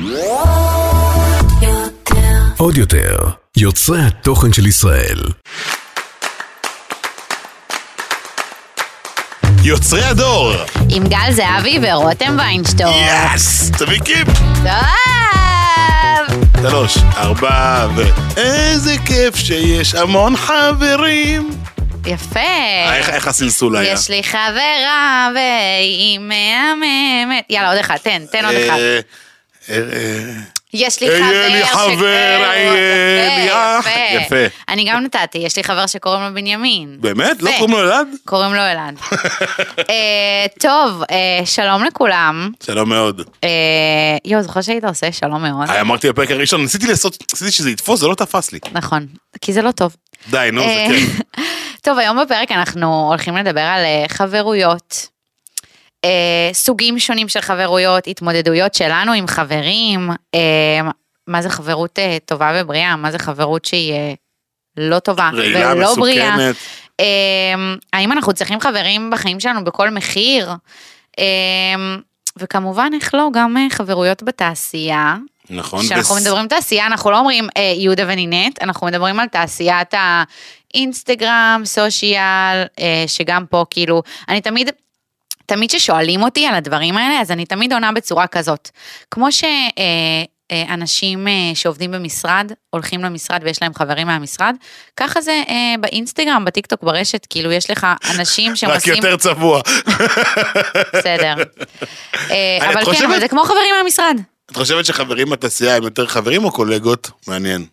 עוד יותר, יוצרי התוכן של ישראל. יוצרי הדור עם גל זהבי ורותם ויינשטור. יס! תביא כיף! טוב! 3, 4 איזה כיף שיש המון חברים. יפה. איך הסלסול היה? יש לי חברה והיא מהממת. יאללה, עוד אחד, תן עוד אחד. יש לי חבר יפה. אני גם נתתי, יש לי חבר שקוראים לו בנימין. באמת? לא קוראים לו אלעד? קוראים לו אלעד. טוב, שלום לכולם. שלום מאוד. זוכר שהיית עושה שלום מאוד. אמרתי בפרק הראשון, ניסיתי שזה יתפוס, זה לא תפס לי. נכון, כי זה לא טוב. די, נו, זה כן. טוב, היום בפרק אנחנו הולכים לדבר על חברויות. סוגים שונים של חברויות, התמודדויות שלנו עם חברים, מה זה חברות טובה ובריאה, מה זה חברות שהיא לא טובה ולא בריאה. האם אנחנו צריכים חברים בחיים שלנו בכל מחיר, וכמובן איך לא, גם חברויות בתעשייה. נכון. כשאנחנו מדברים תעשייה, אנחנו לא אומרים יהודה ונינת, אנחנו מדברים על תעשיית האינסטגרם, סושיאל, שגם פה כאילו, אני תמיד ששואלים אותי על הדברים האלה, אז אני תמיד עונה בצורה כזאת. כמו שאנשים שעובדים במשרד, הולכים למשרד ויש להם חברים מהמשרד, ככה זה באינסטגרם, בטיקטוק, ברשת, כאילו יש לך אנשים שהם רק יותר צבוע. בסדר. אבל כן, אבל זה כמו חברים מהמשרד. את חושבת שחברים בתעשייה הם יותר חברים או קולגות? מעניין.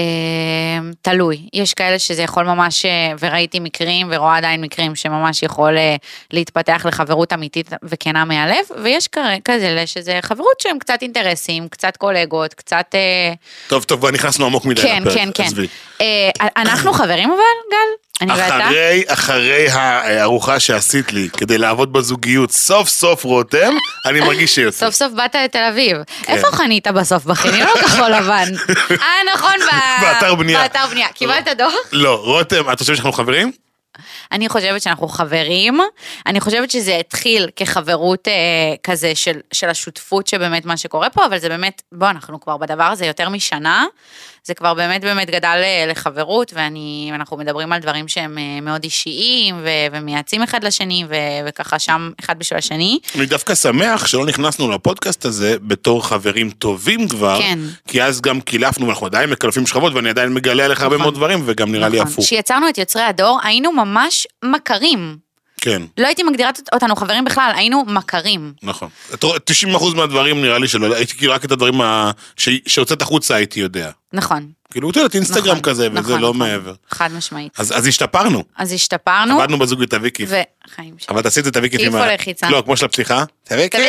תלוי, יש כאלה שזה יכול ממש, וראיתי מקרים ורואה עדיין מקרים שממש יכול להתפתח לחברות אמיתית וכנה מהלב, ויש כזה שזה חברות שהם קצת אינטרסים, קצת קולגות, קצת... טוב, כבר נכנסנו עמוק מדי לפרק. כן. אנחנו חברים אבל, גל? אחרי הארוחה שעשית לי, כדי לעבוד בזוגיות, סוף סוף רותם, אני מרגיש שיוצא. סוף סוף באת לתל אביב. איפה חנית בסוף בחניון? לא כחול לבן. נכון, באתר בנייה. באתר בנייה. קיבלת דוח? לא, רותם, את חושבת שאנחנו חברים? אני חושבת שאנחנו חברים, אני חושבת שזה התחיל כחברות כזה של השותפות שבאמת מה שקורה פה, אבל זה באמת, אנחנו כבר בדבר הזה יותר משנה, זה כבר באמת גדל לחברות, ואנחנו מדברים על דברים שהם מאוד אישיים, ומייעצים אחד לשני, וככה שם אחד בשביל השני. אני דווקא שמח שלא נכנסנו לפודקאסט הזה בתור חברים טובים כבר, כן. כי אז גם קילפנו, ואנחנו עדיין מקלפים שכבות, ואני עדיין מגלה עליך הרבה מאוד דברים, וגם נראה לי הפוך. כשיצרנו את יוצרי הדור, היינו ממש מכרים. כן. לא הייתי מגדירה אותנו חברים בכלל, היינו מכרים. נכון. 90% מהדברים נראה לי שלא, הייתי כאילו רק את הדברים שהוצאת החוצה הייתי יודע. נכון. כאילו, אתה יודעת, אינסטגרם כזה, וזה לא מעבר. חד משמעית. אז השתפרנו. עבדנו בזוגיות, תביא כיף. וחיים שם. אבל תעשי את זה, תביא כיף. כיף או לחיצה. לא, כמו של הפתיחה. תביא כיף.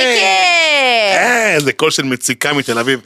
זה קול של מציקה מתל אביב.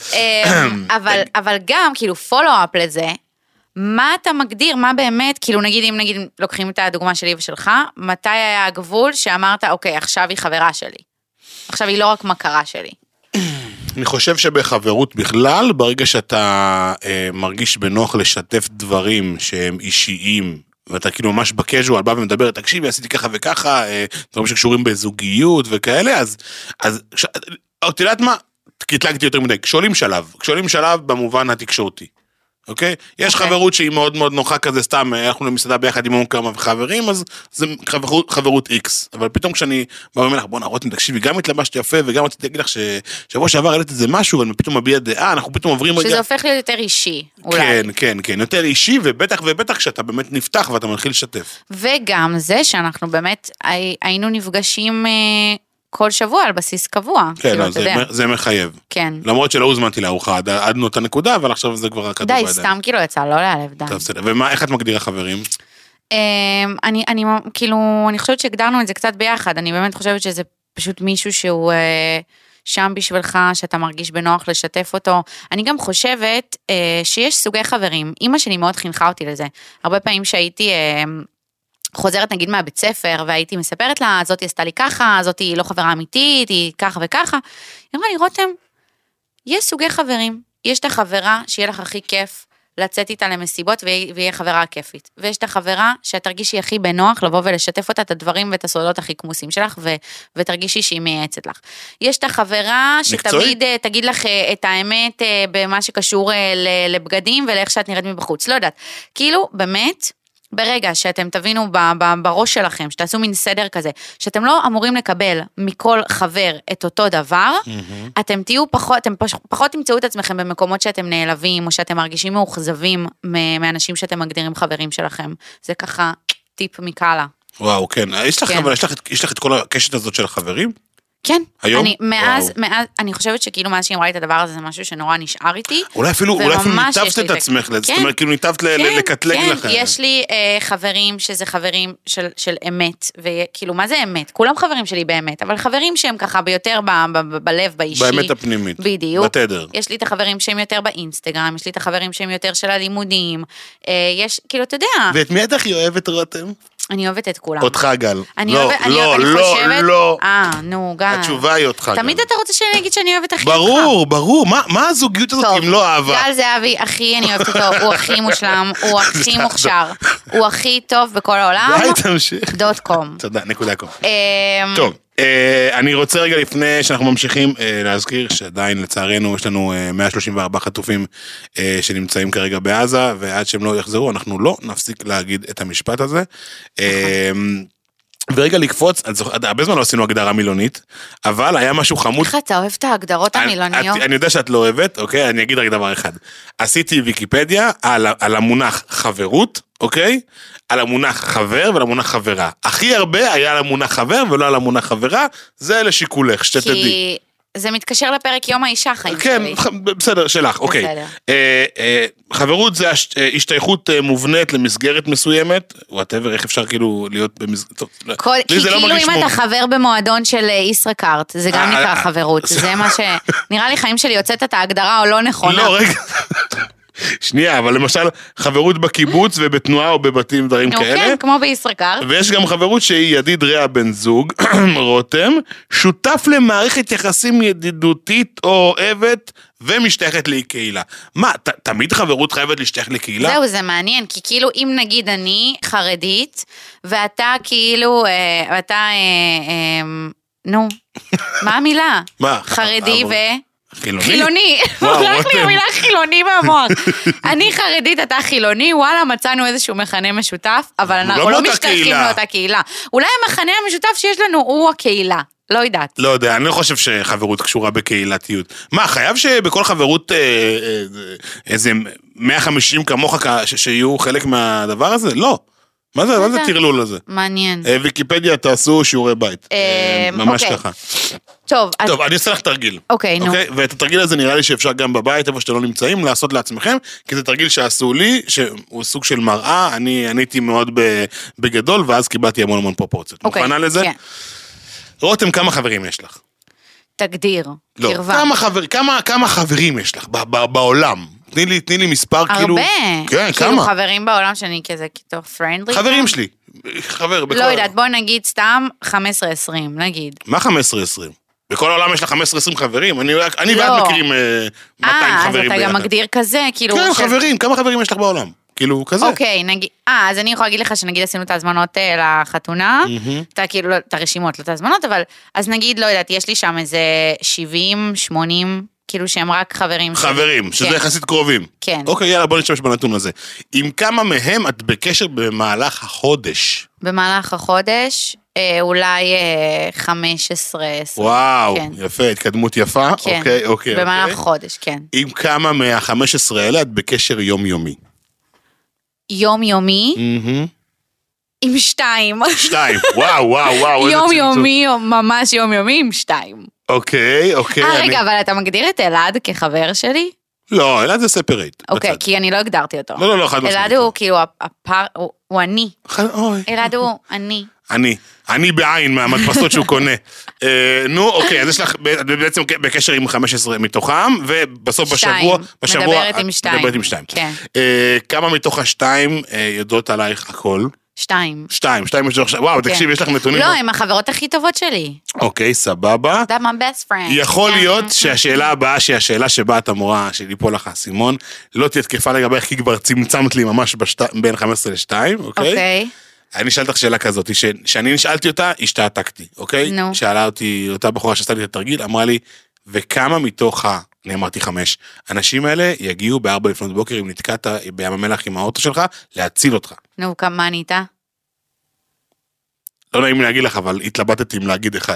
אבל גם, כאילו, פולו-אפ לזה, מה אתה מגדיר, מה באמת, כאילו אם לוקחים את הדוגמה שלי ושלך, מתי היה הגבול שאמרת, אוקיי, עכשיו היא חברה שלי. עכשיו היא לא רק מכרה שלי. אני חושב שבחברות בכלל, ברגע שאתה מרגיש בנוח לשתף דברים שהם אישיים, ואתה כאילו ממש בקז'ואל, בא ומדבר, תקשיבי, עשיתי ככה וככה, דברים שקשורים בזוגיות וכאלה, אז אתה יודעת מה? קטלגתי יותר מדי, כשעולים שלב במובן התקשורתי. אוקיי? יש חברות שהיא מאוד מאוד נוחה כזה, סתם, אנחנו למסעדה ביחד עם כמה וחברים, אז זה חברות X. אבל פתאום כשאני בא ואומר לך, בוא נרותם, תקשיבי, גם התלבשת יפה, וגם רציתי להגיד לך ששבוע שעבר העלית איזה משהו, ואני פתאום מביע דעה, אנחנו פתאום עוברים רגע... שזה הופך להיות יותר אישי, אולי. כן, יותר אישי, ובטח שאתה באמת נפתח, ואתה מתחיל לשתף. וגם זה שאנחנו באמת היינו נפגשים... כל שבוע על בסיס קבוע. כן, זה מחייב. כן. למרות שלא הוזמנתי לארוחה, עד אותה נקודה, אבל עכשיו זה כבר הכדור בידיים. די, סתם כאילו יצא, לא להלב די. טוב, בסדר. איך את מגדירה חברים? אני חושבת שהגדרנו את זה קצת ביחד, אני באמת חושבת שזה פשוט מישהו שהוא שם בשבילך, שאתה מרגיש בנוח לשתף אותו. אני גם חושבת שיש סוגי חברים, אמא שלי מאוד חינכה אותי לזה. הרבה פעמים שהייתי... חוזרת נגיד מהבית ספר, והייתי מספרת לה, זאת עשתה לי ככה, זאת היא לא חברה אמיתית, היא ככה וככה. היא אמרה לי, רותם, יש סוגי חברים, יש את החברה שיהיה לך הכי כיף, לצאת איתה למסיבות והיא חברה כיפית. ויש את החברה שאת תרגישי הכי בנוח לבוא ולשתף אותה את הדברים ואת הסודות הכי כמוסים שלך, ותרגישי שהיא מייעצת לך. יש את החברה שתמיד תגיד לך את האמת במה שקשור לבגדים ולאיך שאת נראית מבחוץ. לא יודעת. כאילו, באמת, ברגע שאתם תבינו בראש שלכם, שתעשו מין סדר כזה, שאתם לא אמורים לקבל מכל חבר את אותו דבר, אתם פחות תמצאו את עצמכם במקומות שאתם נעלבים, או שאתם מרגישים מאוכזבים מאנשים שאתם מגדירים חברים שלכם. זה ככה טיפ מקאלה. וואו, כן. יש לך את כל הקשת הזאת של החברים? כן, היום? מאז, אני חושבת שכאילו מאז שהיא אמרה לי את הדבר הזה, זה משהו שנורא נשאר איתי. אולי אפילו ניתבת את עצמך, זאת אומרת, כאילו ניתבת לקטלג לכם. כן, יש לי חברים שזה חברים של אמת, וכאילו, מה זה אמת? כולם חברים שלי באמת, אבל חברים שהם ככה ביותר בלב, באישי. באמת הפנימית. בדיוק. בתדר. יש לי את החברים שהם יותר באינסטגרם, יש לי את החברים שהם יותר של הלימודים, יש, כאילו, אתה יודע. ואת מי את הכי אוהבת, רותם? אני אוהבת את כולם. אותך גל. לא. נו, גל. התשובה היא אותך גל. תמיד אתה רוצה שאני אגיד שאני אוהבת הכי אותך. ברור. מה הזוגיות הזאת אם לא אהבה? גל זהבי, הכי אני אוהבת אותו, הוא הכי מושלם, הוא הכי מוכשר, הוא הכי טוב בכל העולם. די, תמשיך. .com. תודה, .com. טוב. אני רוצה רגע לפני שאנחנו ממשיכים להזכיר שעדיין לצערנו יש לנו 134 חטופים שנמצאים כרגע בעזה, ועד שהם לא יחזרו אנחנו לא נפסיק להגיד את המשפט הזה. ורגע לקפוץ, הרבה זמן לא עשינו הגדרה מילונית, אבל היה משהו חמוד. איך אתה אוהב את ההגדרות המילוניות? אני יודע שאת לא אוהבת, אוקיי? אני אגיד רק דבר אחד. עשיתי ויקיפדיה על המונח חברות, אוקיי? על המונח חבר ועל המונח חברה. הכי הרבה היה על המונח חבר ולא על המונח חברה, זה לשיקולך, שתדעי. כי זה מתקשר לפרק יום האישה חיים שלי. כן, בסדר, שלך, אוקיי. חברות זה השתייכות מובנית למסגרת מסוימת, whatever, איך אפשר כאילו להיות במסגרת, כי כאילו אם אתה חבר במועדון של ישראכרט, זה גם נקרא חברות, זה מה שנראה לי חיים שלי יוצאת את ההגדרה או לא נכונה. לא, רגע. שנייה, אבל למשל, חברות בקיבוץ ובתנועה או בבתים, דברים כאלה. כן, כמו בישראכרט. ויש גם חברות שהיא ידיד רע בן זוג, רותם, שותף למערכת יחסים ידידותית או אוהבת, ומשתייכת לקהילה. מה, תמיד חברות חייבת להשתייך לקהילה? זהו, זה מעניין, כי כאילו אם נגיד אני חרדית, ואתה כאילו, נו, מה המילה? מה? חרדי חילוני? רק לי המילה חילוני מהמוח. אני חרדית, אתה חילוני, וואלה, מצאנו איזשהו מכנה משותף, אבל אנחנו לא משתייכים לאותה קהילה. אולי המכנה המשותף שיש לנו הוא הקהילה. לא יודעת. לא יודע, אני לא חושב שחברות קשורה בקהילתיות. מה, חייב שבכל חברות איזה 150 כמוך שיהיו חלק מהדבר הזה? לא. מה זה תרלול הזה? מעניין. ויקיפדיה תעשו שיעורי בית. ממש ככה. טוב, אני אעשה לך תרגיל. אוקיי, נו. ואת התרגיל הזה נראה לי שאפשר גם בבית, איפה שאתם לא נמצאים, לעשות לעצמכם, כי זה תרגיל שעשו לי, שהוא סוג של מראה, אני עניתי מאוד בגדול, ואז קיבלתי המון פרופורציות. מוכנה לזה? כן. רותם, כמה חברים יש לך? תגדיר, קרבה. כמה חברים יש לך בעולם? תני לי מספר כאילו... הרבה. כן, כמה? כאילו חברים בעולם שאני כזה כתוב פרנדלי. חברים שלי. חבר בכל... לא יודעת, בוא נגיד סתם 15-20, נגיד. מה 15-20? בכל העולם יש לך 15-20 חברים? אני ואת מכירים 200 חברים ביחד. אז אתה גם מגדיר כזה, כאילו... כן, חברים, כמה חברים יש לך בעולם? כאילו, כזה. אוקיי, נגיד, אז אני יכולה להגיד לך שנגיד עשינו את ההזמנות לחתונה, אתה כאילו, את הרשימות, לא את ההזמנות, אבל, אז נגיד, לא יודעת, יש לי שם איזה 70, 80, כאילו שהם רק חברים. חברים, שזה יחסית קרובים. כן. אוקיי, יאללה, בוא נשתמש בנתון הזה. עם כמה מהם את בקשר במהלך החודש? במהלך החודש, אולי 15. וואו, יפה, התקדמות יפה. כן, במהלך החודש, כן. עם כמה מה-15 האלה את בקשר יומיומי? יומיומי? עם 2. 2, וואו. יומיומי, ממש יומיומי עם 2. אוקיי. רגע, אבל אתה מגדיר את אלעד כחבר שלי? לא, אלעד זה ספרייט. אוקיי, כי אני לא הגדרתי אותו. לא, חד משמעית. אלעד הוא כאילו, הוא אני. אלעד הוא אני. אני בעין מהמדפסות שהוא קונה. נו, אוקיי, אז יש לך בעצם בקשר עם 15 מתוכם, ובסוף בשבוע... מדברת עם 2. מדברת עם 2. כמה מתוך ה2 יודעות עלייך הכל? 2. 2 יש לך, וואו, תקשיב, יש לך נתונים. לא, הם החברות הכי טובות שלי. אוקיי, סבבה. That's my best friend. יכול להיות שהשאלה הבאה, שהיא השאלה שבה את אמורה, שליפול לך האסימון, לא תהיה תקפה לגבי, כי כבר צמצמת לי ממש בין 15 ל-2, אוקיי? אוקיי. אני שאלת לך שאלה כזאת, שאני נשאלתי אותה, השתעתקתי, אוקיי? נו. שאלה אותי, אותה בחורה שעשתה לי את התרגיל, אמרה לי, וכמה מתוך אני אמרתי 5, האנשים האלה יגיעו ב4 לפנות בוקר, אם נתקעת בים המלח עם האוטו שלך, להציל אותך. נו, כמה ענית? לא נעים להגיד לך, אבל התלבטתי אם להגיד אחד.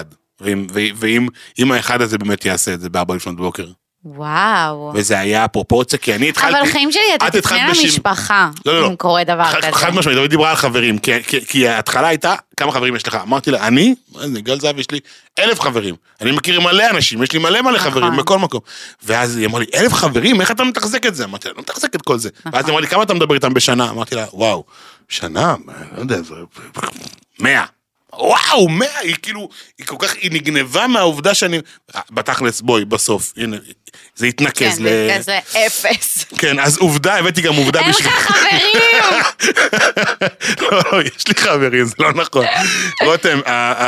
ואם האחד הזה באמת יעשה את זה ב4 לפנות בוקר. וואו. וזה היה הפרופורציה, כי אני התחלתי... אבל חיים שלי, אתה תפנה למשפחה, אם קורה דבר כזה. חד משמעית, אבל דיברה על חברים, כי ההתחלה הייתה, כמה חברים יש לך? אמרתי לה, אני, גל זהב, יש לי 1,000 חברים. אני מכיר מלא אנשים, יש לי מלא חברים, בכל מקום. ואז היא אמרה לי, 1,000 חברים, איך אתה מתחזק את זה? אמרתי לה, לא מתחזק את כל זה. ואז היא אמרה לי, כמה אתה מדבר איתם בשנה? אמרתי לה, וואו, שנה, לא יודע, 100. וואו, 100, היא כאילו, היא כל כך, היא נגנבה מהעובדה שאני, בתכלס, בואי, בסוף, הנה, זה התנקז ל... כן, זה אפס. כן, אז עובדה, הבאתי גם עובדה בשביל... אין לך חברים! לא, יש לי חברים, זה לא נכון. רותם,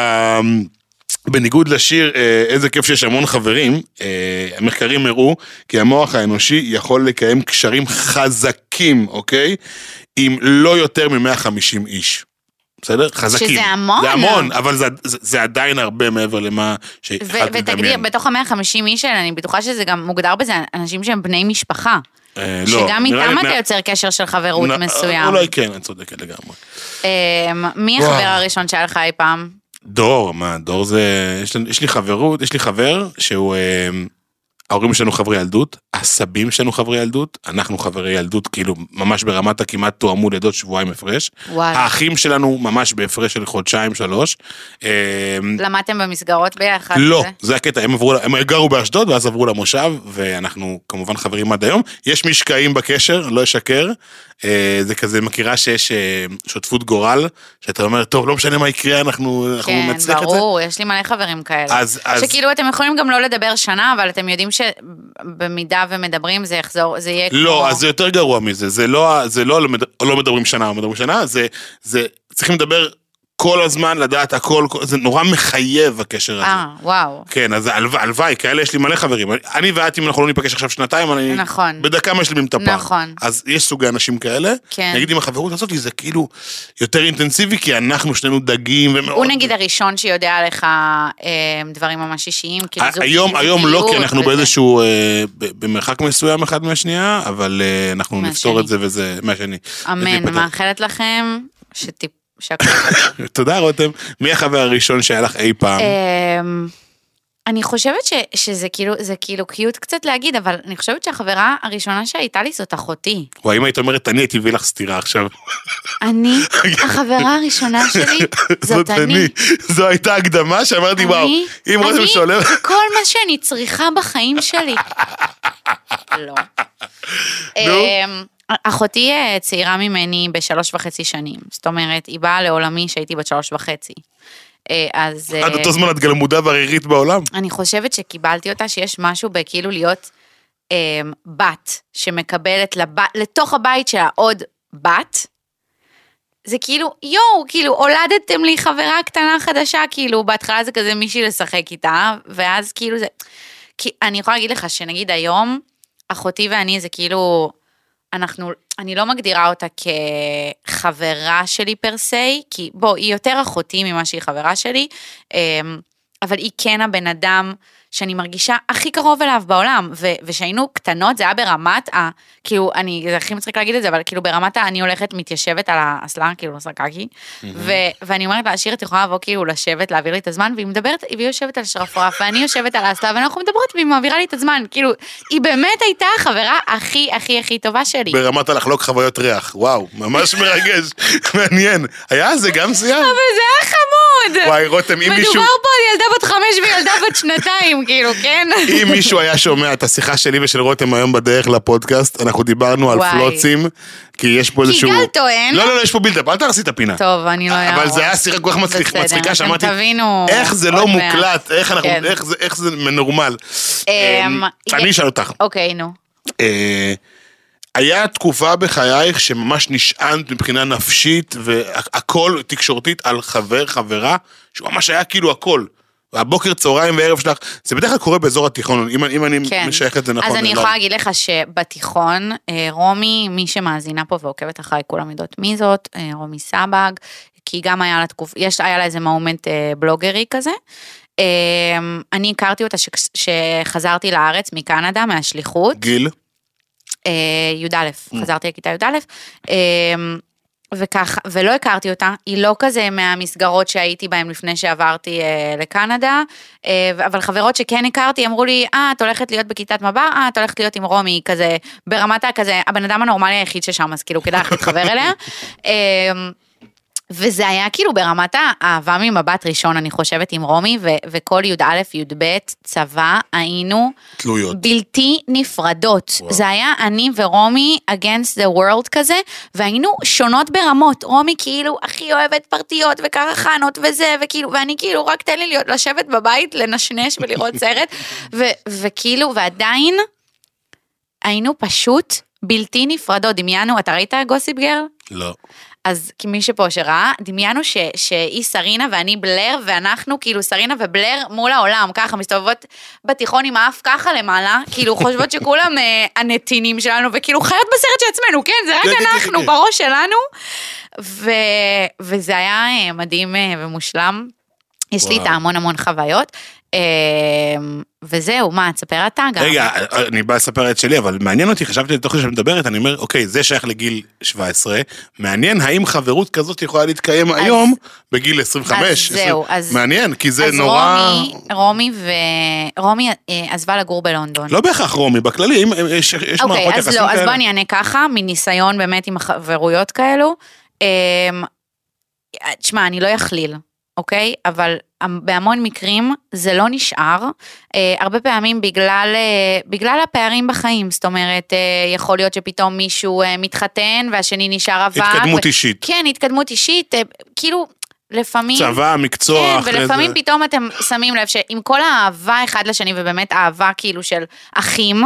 בניגוד לשיר, איזה כיף שיש המון חברים, המחקרים הראו, כי המוח האנושי יכול לקיים קשרים חזקים, אוקיי? עם לא יותר מ-150 איש. בסדר? חזקים. שזה המון. זה המון, אבל זה עדיין הרבה מעבר למה שהתחלתי לדמיין. ותגדיר, בתוך ה-150 איש האלה, אני בטוחה שזה גם מוגדר בזה, אנשים שהם בני משפחה. שגם איתם אתה יוצר קשר של חברות מסוים. אולי כן, אני צודקת לגמרי. מי החבר הראשון שהיה לך אי פעם? דור, דור זה... יש לי חברות, יש לי חבר שהוא... ההורים שלנו חברי ילדות, הסבים שלנו חברי ילדות, אנחנו חברי ילדות, כאילו ממש ברמת הכמעט תואמו לידות שבועיים הפרש. האחים שלנו ממש בהפרש של 1-3. למדתם במסגרות ביחד? לא, זה הקטע, הם גרו באשדוד, ואז עברו למושב, ואנחנו כמובן חברים עד היום. יש משקעים בקשר, לא אשקר, זה כזה מכירה שיש שותפות גורל, שאתה אומר, טוב, לא משנה מה יקרה, אנחנו נצליח את זה. כן, ברור, יש לי מלא חברים כאלה. שכאילו אתם יכולים גם לא לדבר שנה, אבל אתם יודעים שבמידה ומדברים זה יחזור, זה יהיה כמו... לא, אז זה יותר גרוע מזה, זה לא מדברים שנה, זה צריכים לדבר כל הזמן, לדעת הכל, זה נורא מחייב הקשר הזה. וואו. כן, אז הלוואי, כאלה יש לי מלא חברים. אני ואת, אם אנחנו לא ניפגש עכשיו 2 אני... נכון. בדקה משלימים את הפעם. נכון. אז יש סוגי אנשים כאלה. כן. נגיד עם החברות הזאת, זה כאילו יותר אינטנסיבי, כי אנחנו שנינו דגים ומאוד... הוא נגיד הראשון שיודע עליך דברים ממש אישיים, כאילו היום לא, כי אנחנו באיזשהו, במרחק מסוים אחד מהשנייה, אבל אנחנו נפתור את זה וזה מהשני. אמן, מאחלת לכם תודה רותם. מי החבר הראשון שהיה לך אי פעם? אני חושבת שזה כאילו קיוט קצת להגיד, אבל אני חושבת שהחברה הראשונה שהייתה לי זאת אחותי. וואי, אם היית אומרת, אני הייתי מביא לך סתירה עכשיו. אני, החברה הראשונה שלי, זאת אני. זו הייתה הקדמה שאמרתי, וואו, אם רותם שואלת... כל מה שאני צריכה בחיים שלי. לא. אחותי צעירה ממני ב3.5 שנים, זאת אומרת, היא באה לעולמי שהייתי בת 3.5. אז... עד אותו זמן את גלמודה וערירית בעולם? אני חושבת שקיבלתי אותה שיש משהו בכאילו להיות בת שמקבלת לתוך הבית שלה עוד בת, זה כאילו, כאילו הולדתם לי חברה קטנה חדשה, כאילו בהתחלה זה כזה מישהי לשחק איתה, ואז כאילו זה, כי אני יכולה להגיד לך שנגיד היום, אחותי ואני זה כאילו, אני לא מגדירה אותה כחברה שלי פרסי, כי היא יותר אחותי ממה שהיא חברה שלי, אבל היא כן הבן אדם שאני מרגישה הכי קרוב אליו בעולם, ושהיינו קטנות, זה היה ברמת, כאילו, זה הכי מצחיק להגיד את זה, אבל כאילו ברמת אני הולכת מתיישבת על האסלה, כאילו לא סרקקי, ואני אומרת לה, השיר, את יכולה לבוא כאילו לשבת, להעביר לי את הזמן, והיא מדברת, והיא יושבת על שרפרף, ואני יושבת על האסלה, ואנחנו מדברות, והיא מעבירה לי את הזמן, כאילו, היא באמת הייתה החברה הכי, הכי, הכי טובה שלי. ברמת לחלוק חוויות ריח, וואו, ממש מרגש, מעניין. היה זה גם סייam? אבל זה היה חמוד. וואי, רותם, אם מישהו... מדובר פה על ילדה בת 5 וילדה בת 2, כאילו, כן? אם מישהו היה שומע את השיחה שלי ושל רותם היום בדרך לפודקאסט, אנחנו דיברנו על פלוצים, כי יש פה איזשהו... כי גל טוען. לא, יש פה בילדאפ, אל תרסי את הפינה. טוב, אני לא אערוך. אבל זה היה שיחה כל כך מצחיקה, שאמרתי, איך זה לא מוקלט, איך זה מנורמל. אני אשאל אותך. אוקיי, נו. היה תקופה בחייך שממש נשענת מבחינה נפשית, והכל תקשורתית על חברה, שממש היה כאילו הכל. והבוקר, צהריים וערב שלך, זה בדרך כלל קורה באזור התיכון, אם אני משייך את זה נכון. אז אני יכולה להגיד לך שבתיכון, רומי, מי שמאזינה פה ועוקבת אחרי, כולם יודעות מי זאת, רומי סבג, כי גם היה לה איזה מומנט בלוגרי כזה. אני הכרתי אותה שחזרתי לארץ מקנדה, מהשליחות. גיל? י"א, חזרתי לכיתה י"א, וכך, ולא הכרתי אותה, היא לא כזה מהמסגרות שהייתי בהן לפני שעברתי לקנדה, אבל חברות שכן הכרתי, אמרו לי, את הולכת להיות בכיתת מב"ר, את הולכת להיות עם רומי, כזה, ברמתה כזה, הבן אדם הנורמלי היחיד ששם, אז כאילו כדאי לך להתחבר אליה, וזה היה כאילו ברמת האהבה ממבט ראשון, אני חושבת, עם רומי, וכל י"א, י"ב, צבא, היינו תלויות. בלתי נפרדות. וואו. זה היה אני ורומי against the world כזה, והיינו שונות ברמות. רומי כאילו הכי אוהבת פרטיות וקרחנות וזה, וכאילו, ואני כאילו רק תן לי לשבת בבית, לנשנש ולראות סרט, וכאילו, ועדיין היינו פשוט בלתי נפרדות. דמיינו, אתה ראית גוסיפ גרל? לא. אז כמי שפה שראה, דמיינו שהיא סרינה ואני בלר, ואנחנו כאילו סרינה ובלר מול העולם, ככה מסתובבות בתיכון עם האף ככה למעלה, כאילו חושבות שכולם הנתינים שלנו, וכאילו חיות בסרט שעצמנו, כן, זה רק אנחנו בראש שלנו, וזה היה מדהים ומושלם, יש לי את המון חוויות, וזהו, מה, תספר אתה גם. רגע, אני בא לספר את שלי, אבל מעניין אותי, חשבתי לתוך שאני מדברת, אני אומר, אוקיי, זה שייך לגיל 17, מעניין האם חברות כזאת יכולה להתקיים היום, בגיל 25. אז זהו, אז... מעניין, כי זה נורא... רומי עזבה לגור בלונדון. לא בהכרח רומי, בכללי, יש מערכות יחסים כאלה. אז בוא אני אענה ככה, מניסיון באמת עם החברויות כאלו, תשמע, אני לא יכליל. אוקיי? אבל בהמון מקרים זה לא נשאר, הרבה פעמים בגלל הפערים בחיים, זאת אומרת, יכול להיות שפתאום מישהו מתחתן, והשני נשאר אבק. התקדמות אישית. כן, התקדמות אישית, כאילו, לפעמים... צבא, מקצוע. כן, ולפעמים פתאום אתם שמים לב, שעם כל האהבה אחד לשני, ובאמת אהבה כאילו של אחים,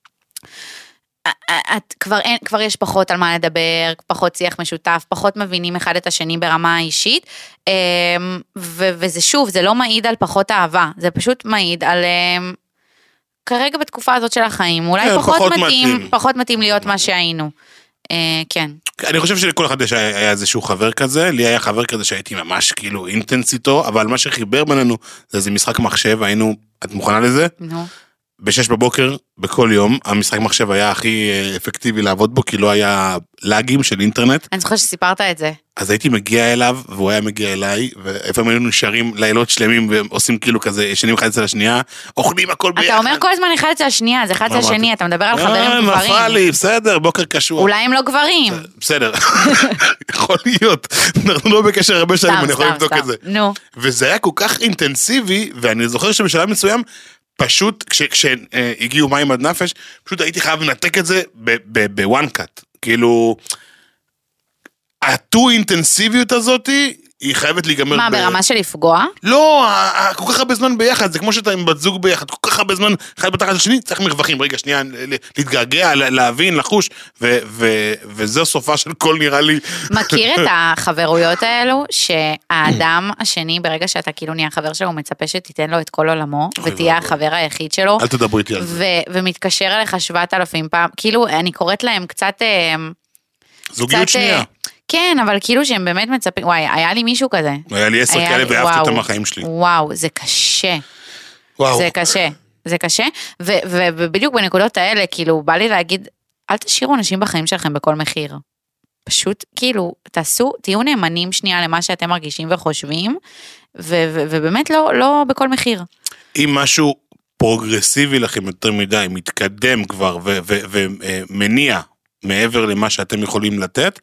כבר יש פחות על מה לדבר, פחות שיח משותף, פחות מבינים אחד את השני ברמה האישית, וזה שוב, זה לא מעיד על פחות אהבה, זה פשוט מעיד על, כרגע בתקופה הזאת של החיים, אולי פחות מתאים להיות מה שהיינו, כן. אני חושב שלכל אחד היה איזשהו חבר כזה, לי היה חבר כזה שהייתי ממש כאילו אינטנסיטו, אבל מה שחיבר בינינו זה איזה משחק מחשב, היינו, את מוכנה לזה? נו. ב-6 בבוקר, בכל יום, המשחק מחשב היה הכי אפקטיבי לעבוד בו, כי לא היה לאגים של אינטרנט. אני זוכר שסיפרת את זה. אז הייתי מגיע אליו, והוא היה מגיע אליי, ואיפה היינו נשארים לילות שלמים, ועושים כאילו כזה, ישנים אחד אצל השנייה, אוכלים הכל ביחד. אתה אומר כל הזמן אחד אצל השנייה, זה אחד אצל השני, אתה מדבר על חברים גברים. נפל לי, בסדר, בוקר קשור. אולי הם לא גברים. בסדר, יכול להיות. אנחנו לא בקשר הרבה שנים, אני יכול לבדוק את זה. וזה היה כל כך אינטנסיבי, ואני זוכר שבשלב מסוים פשוט, כשהגיעו מים עד נפש, פשוט הייתי חייב לנתק את זה בוואן קאט. כאילו, האינטנסיביות הזאת, היא חייבת להיגמר. מה, ברמה של לפגוע? לא, כל כך הרבה זמן ביחד, זה כמו שאתה עם בת זוג ביחד, כל כך הרבה זמן, אחד בתחת השני, צריך מרווחים, רגע, שנייה, להתגעגע, להבין, לחוש, וזו סופה של כל נראה לי. מכיר את החברויות האלו, שהאדם השני, ברגע שאתה כאילו נהיה חבר שלו, הוא מצפה שתיתן לו את כל עולמו, ותהיה החבר היחיד שלו. אל תדברי איתי על זה. ומתקשר אליך 7,000 פעם, כאילו, אני קוראת להם קצת... זוגיות שנייה. כן, אבל כאילו שהם באמת מצפים, וואי, היה לי מישהו כזה. היה לי 10 כאלה ואהבתי אותם מהחיים שלי. וואו, זה קשה. וואו. זה קשה, ובדיוק בנקודות האלה, כאילו, בא לי להגיד, אל תשאירו אנשים בחיים שלכם בכל מחיר. פשוט, כאילו, תהיו נאמנים שנייה למה שאתם מרגישים וחושבים, ובאמת לא בכל מחיר. אם משהו פרוגרסיבי לכם יותר מדי, מתקדם כבר ומניע, מעבר למה שאתם יכולים לתת,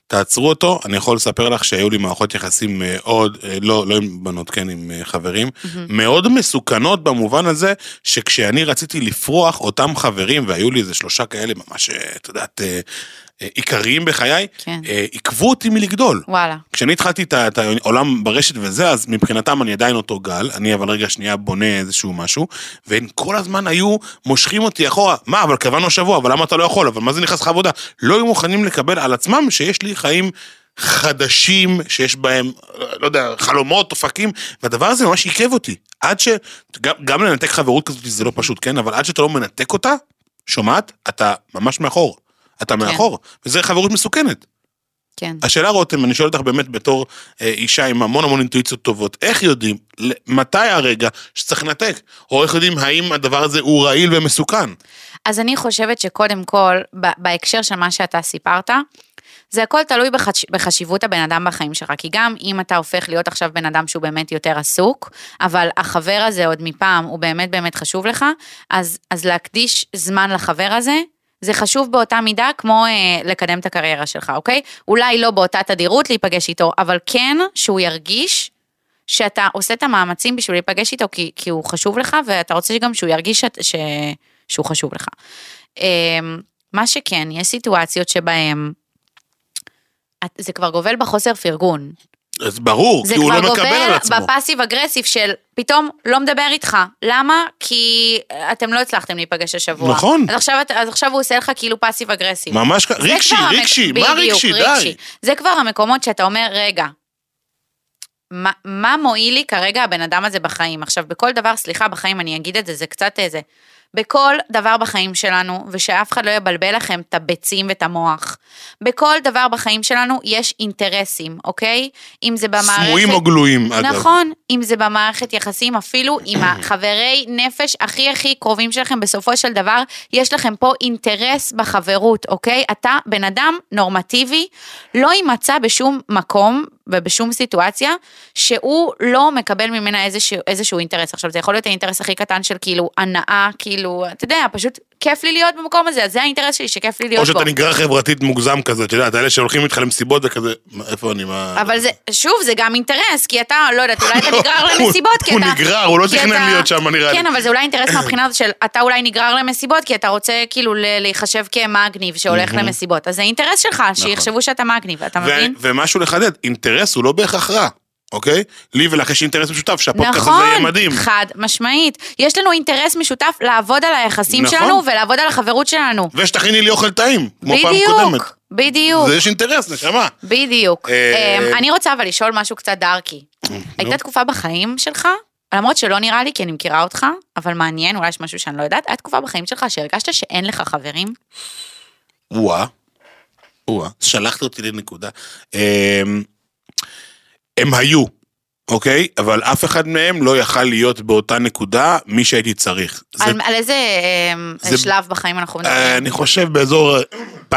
תעצרו אותו, אני יכול לספר לך שהיו לי מערכות יחסים מאוד, לא עם בנות, כן, עם חברים, מאוד מסוכנות במובן הזה, שכשאני רציתי לפרוח אותם חברים, והיו לי איזה 3 כאלה ממש, את יודעת, עיקריים בחיי, כן. עקבו אותי מלגדול. וואלה. כשאני התחלתי את העולם ברשת וזה, אז מבחינתם אני עדיין אותו גל, אני אבל רגע שנייה בונה איזשהו משהו, והם כל הזמן היו מושכים אותי אחורה, מה, אבל קבענו שבוע, אבל למה אתה לא יכול, אבל מה זה נכנס לך עבודה? לא היו מוכנים לקבל על עצמם שיש לי חיים חדשים, שיש בהם, לא יודע, חלומות, אופקים, והדבר הזה ממש עיכב אותי, עד גם לנתק חברות כזאת זה לא פשוט, כן, אבל עד שאתה לא מנתק אותה, שומעת, אתה ממש מאחור. אתה מאחור, וזה חברות מסוכנת. כן. השאלה רותם, אני שואל אותך באמת בתור אישה עם המון אינטואיציות טובות, איך יודעים, מתי הרגע שצריך לנתק, או איך יודעים האם הדבר הזה הוא רעיל ומסוכן? אז אני חושבת שקודם כל, בהקשר של מה שאתה סיפרת, זה הכל תלוי בחשיבות הבן אדם בחיים שלך, כי גם אם אתה הופך להיות עכשיו בן אדם שהוא באמת יותר עסוק, אבל החבר הזה עוד מפעם הוא באמת באמת חשוב לך, אז להקדיש זמן לחבר הזה, זה חשוב באותה מידה כמו לקדם את הקריירה שלך, אוקיי? אולי לא באותה תדירות להיפגש איתו, אבל כן שהוא ירגיש שאתה עושה את המאמצים בשביל להיפגש איתו, כי הוא חשוב לך, ואתה רוצה גם שהוא ירגיש שהוא חשוב לך. מה שכן, יש סיטואציות שבהם, זה כבר גובל בחוסר פרגון. אז ברור, כי הוא לא מקבל על עצמו. זה כבר גובל בפאסיב אגרסיב של פתאום לא מדבר איתך. למה? כי אתם לא הצלחתם להיפגש השבוע. נכון. אז עכשיו הוא עושה לך כאילו פאסיב אגרסיב. ממש, רגשי, מה רגשי? די. זה כבר המקומות שאתה אומר, רגע, מה מועיל לי כרגע הבן אדם הזה בחיים? עכשיו, בכל דבר, סליחה, בחיים אני אגיד את זה, זה קצת איזה, בכל דבר בחיים שלנו, ושאף אחד לא יבלבל לכם את הביצים ואת המוח, בכל דבר בחיים שלנו יש אינטרסים, אוקיי? אם זה במערכת... סמויים או גלויים, אגב. נכון, אם זה במערכת יחסים, אפילו עם החברי נפש הכי קרובים שלכם, בסופו של דבר, יש לכם פה אינטרס בחברות, אוקיי? אתה בן אדם נורמטיבי, לא יימצא בשום מקום, ובשום סיטואציה, שהוא לא מקבל ממנה איזשהו אינטרס. עכשיו, זה יכול להיות האינטרס הכי קטן של כאילו, הנאה, כאילו, אתה יודע, פשוט כיף לי להיות במקום הזה, אז זה האינטרס שלי, שכיף לי להיות בו. או שאתה נגרר חברתית מוגזם כזה, אתה יודע, אלה שהולכים איתך למסיבות וכזה, איפה אני, מה... אבל זה, שוב, זה גם אינטרס, כי אתה, לא יודעת, אולי אתה נגרר למסיבות, כי אתה... הוא נגרר, הוא לא תכנן להיות שם, נראה לי. כן, אבל זה אולי אינטרס מהבחינה הזאת של, אתה אולי נגרר למסיבות, כי אתה רוצה כאילו להיחשב כמגניב שהולך למסיבות, אז זה אינטרס שלך, שיחשבו שאתה מגניב, אתה מבין? ומשהו לחדד, אינטרס הוא לא בהכרח רע. אוקיי? לי ולך יש אינטרס משותף שהפודקאסט הזה יהיה מדהים. נכון, חד משמעית. יש לנו אינטרס משותף לעבוד על היחסים שלנו ולעבוד על החברות שלנו. ושתכיני לי אוכל טעים, כמו פעם קודמת. בדיוק. זה יש אינטרס, נשמה. בדיוק. אני רוצה אבל לשאול משהו קצת דארקי. הייתה תקופה בחיים שלך, למרות שלא נראה לי כי אני מכירה אותך, אבל מעניין, אולי יש משהו שאני לא יודעת, הייתה תקופה בחיים שלך שהרגשת שאין לך חברים? שלחת אותי לנקודה. הם היו, אוקיי? אבל אף אחד מהם לא יכל להיות באותה נקודה, מי שהייתי צריך. על איזה שלב בחיים אנחנו מדברים? אני חושב באזור 2019-2020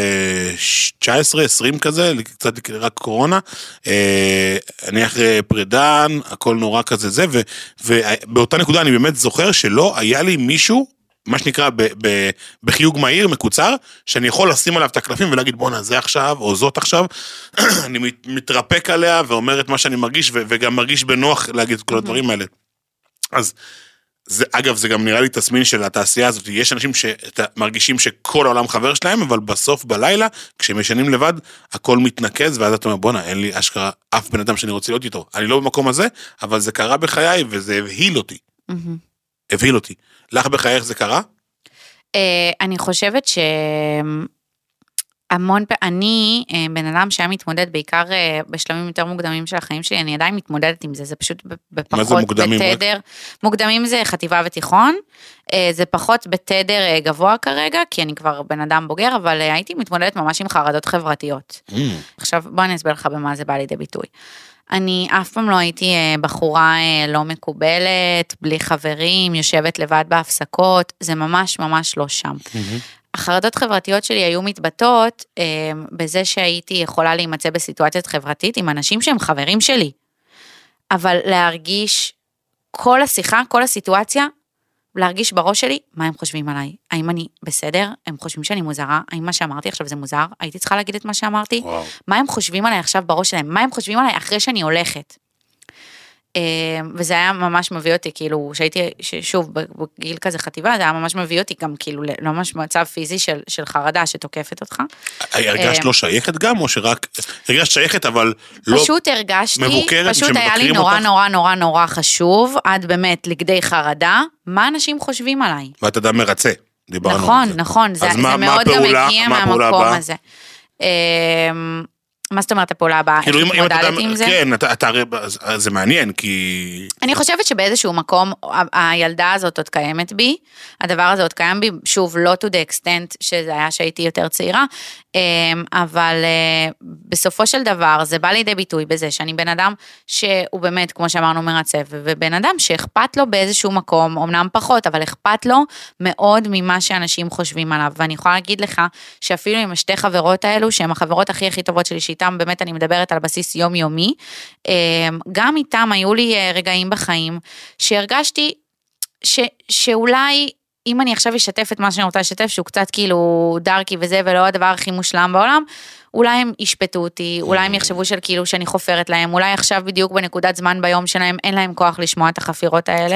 כזה, קצת רק קורונה, אני אחרי פרידן, הכל נורא כזה זה, ובאותה נקודה אני באמת זוכר שלא היה לי מישהו, מה שנקרא בחיוג מהיר, מקוצר, שאני יכול לשים עליו את הקלפים ולהגיד, בוא זה עכשיו, או זאת עכשיו, אני מתרפק עליה ואומר את מה שאני מרגיש, וגם מרגיש בנוח להגיד את כל הדברים האלה. אז, אגב, זה גם נראה לי תסמין של התעשייה הזאת, יש אנשים שמרגישים שכל העולם חבר שלהם, אבל בסוף בלילה, כשהם ישנים לבד, הכל מתנקז, ואז אתה אומר, בונה, אין לי אשכרה אף בן אדם שאני רוצה להיות איתו. אני לא במקום הזה, אבל זה קרה בחיי, וזה הבהיל אותי. הבהיל אותי. לך בחייך זה קרה? אני חושבת אני בן אדם שהיה מתמודד בעיקר בשלבים יותר מוקדמים של החיים שלי, אני עדיין מתמודדת עם זה, זה פשוט בפחות מה זה מוקדמים? בתדר, מוקדמים זה חטיבה ותיכון, זה פחות בתדר גבוה כרגע, כי אני כבר בן אדם בוגר, אבל הייתי מתמודדת ממש עם חרדות חברתיות. עכשיו בוא אני אסביר לך במה זה בא לידי ביטוי. אני אף פעם לא הייתי בחורה לא מקובלת, בלי חברים, יושבת לבד בהפסקות, זה ממש ממש לא שם. החרדות חברתיות שלי היו מתבטאות בזה שהייתי יכולה להימצא בסיטואציות חברתית עם אנשים שהם חברים שלי, אבל להרגיש כל השיחה, כל הסיטואציה, להרגיש בראש שלי, מה הם חושבים עליי? האם אני בסדר? הם חושבים שאני מוזרה? האם מה שאמרתי עכשיו זה מוזר? הייתי צריכה להגיד את מה שאמרתי? וואו. מה הם חושבים עליי עכשיו בראש שלהם? מה הם חושבים עליי אחרי שאני הולכת? וזה היה ממש מביא אותי, כאילו, שהייתי, שוב, בגיל כזה חטיבה, זה היה ממש מביא אותי גם, כאילו, ממש מצב פיזי של חרדה שתוקפת אותך. הרגשת לא שייכת גם, או שרק, הרגשת שייכת, אבל לא פשוט הרגשתי, מבוקרת, פשוט היה לי נורא נורא נורא נורא חשוב, עד באמת לכדי חרדה, מה אנשים חושבים עליי. ואת אדם מרצה, דיברנו נכון, על זה. נכון, זה אז מה מאוד גם הפעולה- מגיע מה הפעולה מהמקום הבאה? הזה. מה זאת אומרת הפעולה הבאה? כאילו איך אם אתה התמודדתי עם זה? כן, אתה הרי, זה מעניין, כי... אני חושבת שבאיזשהו מקום, הילדה הזאת עוד קיימת בי, הדבר הזה עוד קיים בי, שוב, לא to the extent שזה היה שהייתי יותר צעירה, אבל בסופו של דבר, זה בא לידי ביטוי בזה, שאני בן אדם שהוא באמת, כמו שאמרנו, מרצף, ובן אדם שאכפת לו באיזשהו מקום, אמנם פחות, אבל אכפת לו מאוד ממה שאנשים חושבים עליו, ואני יכולה להגיד לך, שאפילו עם השתי חברות האלו, שהן החברות הכי טובות שלי, שאיתם באמת אני מדברת על בסיס יומיומי, גם איתם היו לי רגעים בחיים, שהרגשתי שאולי, אם אני עכשיו אשתף את מה שאני רוצה לשתף, שהוא קצת כאילו דארקי וזה, ולא הדבר הכי מושלם בעולם, אולי הם ישפטו אותי, אולי הם יחשבו של כאילו שאני חופרת להם, אולי עכשיו בדיוק בנקודת זמן ביום שלהם, אין להם כוח לשמוע את החפירות האלה,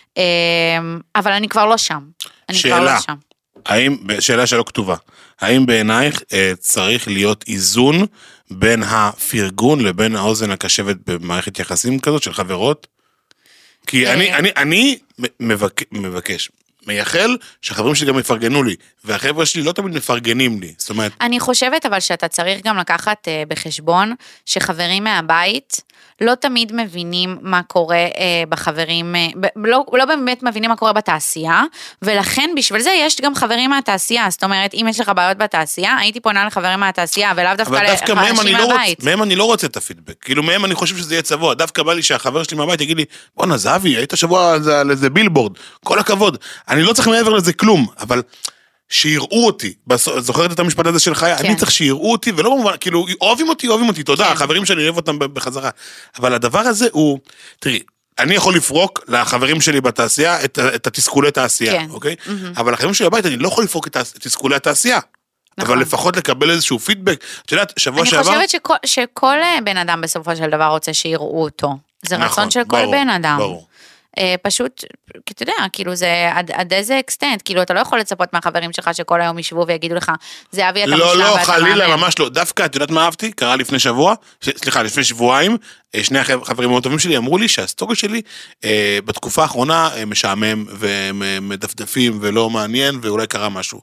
אבל אני כבר לא שם. אני כבר לא שם. שאלה שלא כתובה, האם בעינייך צריך להיות איזון בין הפרגון לבין האוזן הקשבת במערכת יחסים כזאת של חברות? כי אני מבקש, מייחל שהחברים שלי גם יפרגנו לי, והחבר'ה שלי לא תמיד מפרגנים לי, זאת אומרת... אני חושבת אבל שאתה צריך גם לקחת בחשבון שחברים מהבית לא תמיד מבינים מה קורה בחברים, לא באמת מבינים מה קורה בתעשייה, ולכן בשביל זה יש גם חברים מהתעשייה, זאת אומרת, אם יש לך בעיות בתעשייה, הייתי פונה לחברים מהתעשייה, ולאו דווקא לאנשים מהבית. מהם אני לא רוצה את הפידבק, כאילו מהם אני חושב שזה יהיה צבוע, דווקא בא לי שהחבר שלי מהבית יגיד לי, בוא'נה זהבי, היית שבוע על איזה בילבורד, כל הכבוד, אני לא צריך מעבר לזה כלום, אבל... שיראו אותי, זוכרת את המשפט הזה של חיה, אני צריך שיראו אותי, ולא במובן, כאילו, אוהבים אותי, תודה, החברים שלי אוהב אותם בחזרה, אבל הדבר הזה הוא, תראי, אני יכול לפרוק לחברים שלי בתעשייה את התסכולי תעשייה, אוקיי? אבל לחברים שלי בבית, אני לא יכול לפרוק את תסכולי התעשייה, אבל לפחות לקבל איזשהו פידבק, את יודעת, שבוע שעבר... אני חושבת שכל בן אדם בסופו של דבר רוצה שיראו אותו, זה רצון של כל בן אדם. ברור. פשוט, כי אתה יודע, כאילו זה עד איזה אקסטנט, כאילו אתה לא יכול לצפות מהחברים שלך שכל היום ישבו ויגידו לך, זה אבי אתה מושלם ואתה מאמן. לא, חלילה, ממש לא, דווקא, את יודעת מה אהבתי? קרה לפני שבועיים, שני החברים מאוד טובים שלי אמרו לי שהסטורי שלי בתקופה האחרונה משעמם ומדפדפים ולא מעניין ואולי קרה משהו.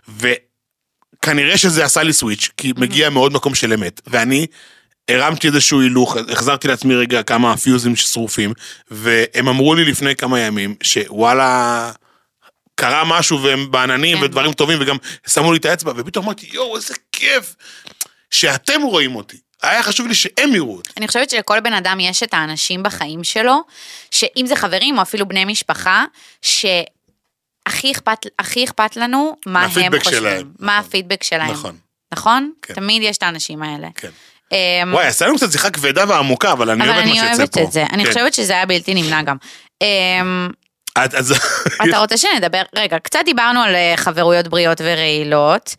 וכנראה שזה עשה לי סוויץ', כי מגיע מאוד מקום של אמת, ואני... הרמתי איזשהו הילוך, החזרתי לעצמי רגע כמה פיוזים ששרופים, והם אמרו לי לפני כמה ימים, שוואלה, קרה משהו והם בעננים ודברים טובים, וגם שמו לי את האצבע, ופתאום אמרתי, יואו, איזה כיף, שאתם רואים אותי. היה חשוב לי שהם יראו אותי. אני חושבת שלכל בן אדם יש את האנשים בחיים שלו, שאם זה חברים או אפילו בני משפחה, שהכי אכפת לנו מה הם חושבים, מה הפידבק שלהם. נכון. נכון? תמיד יש את האנשים האלה. כן. וואי, עשה לנו קצת שיחה כבדה ועמוקה, אבל אני אוהבת מה שיצא פה. אבל אני אוהבת את זה, אני חושבת שזה היה בלתי נמנע גם. אתה רוצה שנדבר, רגע, קצת דיברנו על חברויות בריאות ורעילות,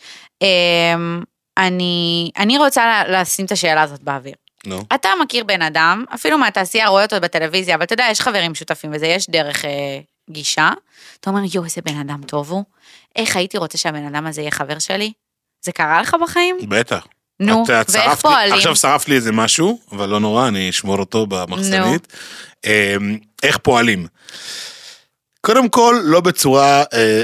אני רוצה לשים את השאלה הזאת באוויר. אתה מכיר בן אדם, אפילו מהתעשייה רואה אותו בטלוויזיה, אבל אתה יודע, יש חברים שותפים וזה, יש דרך גישה, אתה אומר, יו, איזה בן אדם טוב הוא, איך הייתי רוצה שהבן אדם הזה יהיה חבר שלי? זה קרה לך בחיים? בטח. נו, ואיך פועלים? עכשיו שרף לי איזה משהו, אבל לא נורא, אני אשמור אותו במחסנית. איך פועלים? קודם כל, לא בצורה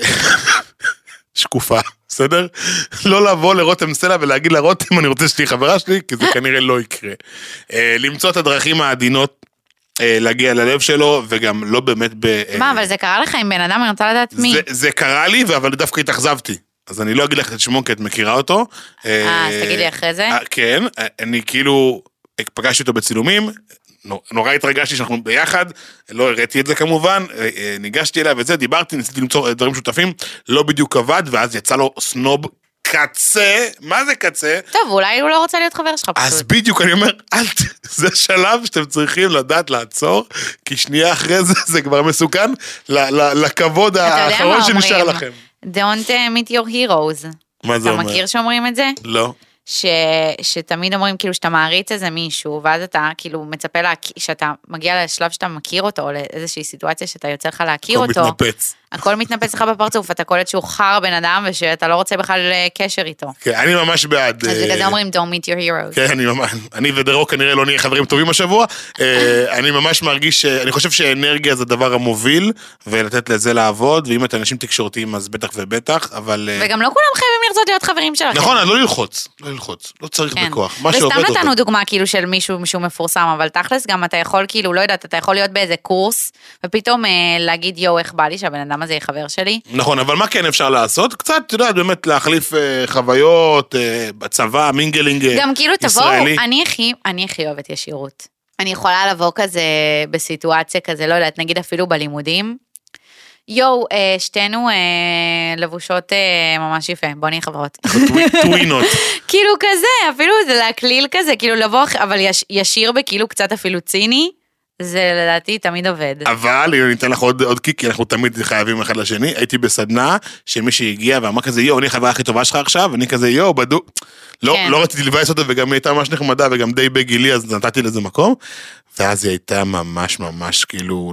שקופה, בסדר? לא לבוא לרותם סלע ולהגיד לרותם, אני רוצה שתהי חברה שלי, כי זה כנראה לא יקרה. למצוא את הדרכים העדינות, להגיע ללב שלו, וגם לא באמת מה, אבל זה קרה לך עם בן אדם, אני רוצה לדעת מי. זה קרה לי, אבל דווקא התאכזבתי. אז אני לא אגיד לך את שמו, כי את מכירה אותו. אז תגיד לי אחרי זה. כן, אני כאילו פגשתי אותו בצילומים, נורא התרגשתי שאנחנו ביחד, לא הראיתי את זה כמובן, ניגשתי אליו וזה, דיברתי, ניסיתי למצוא דברים שותפים, לא בדיוק עבד, ואז יצא לו סנוב קצה, מה זה קצה? טוב, אולי הוא לא רוצה להיות חבר שלך אז פשוט. בדיוק אני אומר, זה שלב שאתם צריכים לדעת לעצור, כי שנייה אחרי זה, זה כבר מסוכן לכבוד האחרון שנשאר לכם. Don't meet your heroes. מה זה אומר? אתה מכיר שאומרים את זה? לא. שתמיד אומרים כאילו שאתה מעריץ איזה מישהו, ואז אתה כאילו מצפה שאתה מגיע לשלב שאתה מכיר אותו, או לאיזושהי סיטואציה שאתה יוצא לך להכיר אותו. הכל מתנפץ. הכל מתנפץ לך בפרצוף, אתה קולט שהוא חר בן אדם, ושאתה לא רוצה בכלל קשר איתו. כן, אני ממש בעד. אז בגלל זה אומרים, don't meet your heroes. כן, אני ודרו כנראה לא נהיה חברים טובים השבוע. אני ממש מרגיש, אני חושב שאנרגיה זה הדבר המוביל, ולתת לזה לעבוד, ואם אתם אנשים תקשורתיים, אז בטח ובטח, אבל... וגם לא כולם חייבים לרצות להיות חברים שלכם. נכון, לא ללחוץ, לא צריך בכוח. וסתם נתנו דוגמה כאילו של מישהו מפורסם, אבל תכלס גם אתה יכול כאילו, לא יודעת, אתה יכול להיות באיזה קורס, ופתאום להגיד, יו, איך בא לי שהבן אדם הזה יהיה חבר שלי. נכון, אבל מה כן אפשר לעשות? קצת, אתה יודע, באמת להחליף חוויות, בצבא, מינגלינג ישראלי. גם כאילו תבואו, אני הכי אוהבת ישירות. אני יכולה לבוא כזה בסיטואציה כזה, לא יודעת, נגיד אפילו בלימודים. יו, שתינו לבושות ממש יפה, בוא נהיה חברות. טווינות. כאילו כזה, אפילו זה להקליל כזה, כאילו לבוא, אבל ישיר בכאילו קצת אפילו ציני, זה לדעתי תמיד עובד. אבל, אם אני אתן לך עוד קיק, כי אנחנו תמיד חייבים אחד לשני, הייתי בסדנה, שמי שהגיע ואמר כזה, יו, אני החברה הכי טובה שלך עכשיו, ואני כזה, יו, בדוק. לא רציתי לבייס אותו, וגם היא הייתה ממש נחמדה, וגם די בגילי, אז נתתי לזה מקום, ואז היא הייתה ממש כאילו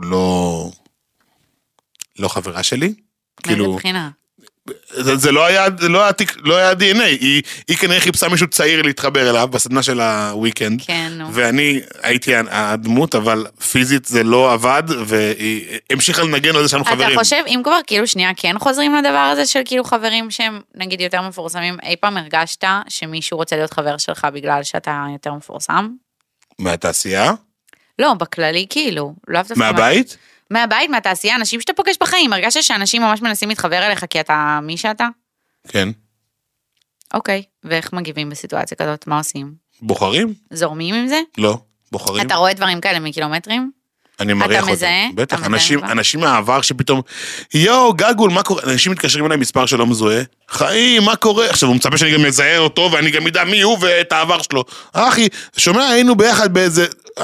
לא חברה שלי. מאיזה בחינה? זה לא היה DNA, היא כנראה חיפשה מישהו צעיר להתחבר אליו בסדנה של הוויקנד, ואני הייתי הדמות, אבל פיזית זה לא עבד, והיא המשיכה לנגן על זה שאנו חברים. אתה חושב, אם כבר כאילו שנייה כן חוזרים לדבר הזה של כאילו חברים שהם נגיד יותר מפורסמים, אי פעם הרגשת שמישהו רוצה להיות חבר שלך בגלל שאתה יותר מפורסם? מהתעשייה? לא, בכללי כאילו. מהבית? מהבית, מהתעשייה, אנשים שאתה פוגש בחיים, הרגשת שאנשים ממש מנסים להתחבר אליך כי אתה מי שאתה? כן. אוקיי, ואיך מגיבים בסיטואציה כזאת? מה עושים? בוחרים? זורמים עם זה? לא, בוחרים. אתה רואה דברים כאלה מקילומטרים? אני מריח אותם. אתה מזהה? בטח, אנשים מהעבר שפתאום, יו, גגול, מה קורה? אנשים מתקשרים אליי מספר שלא מזוהה. חיים, מה קורה? עכשיו, הוא מצפה שאני גם מזהה אותו, ואני גם יודע מי הוא ואת העבר שלו. אחי, שומע, היינו ביחד באיזה...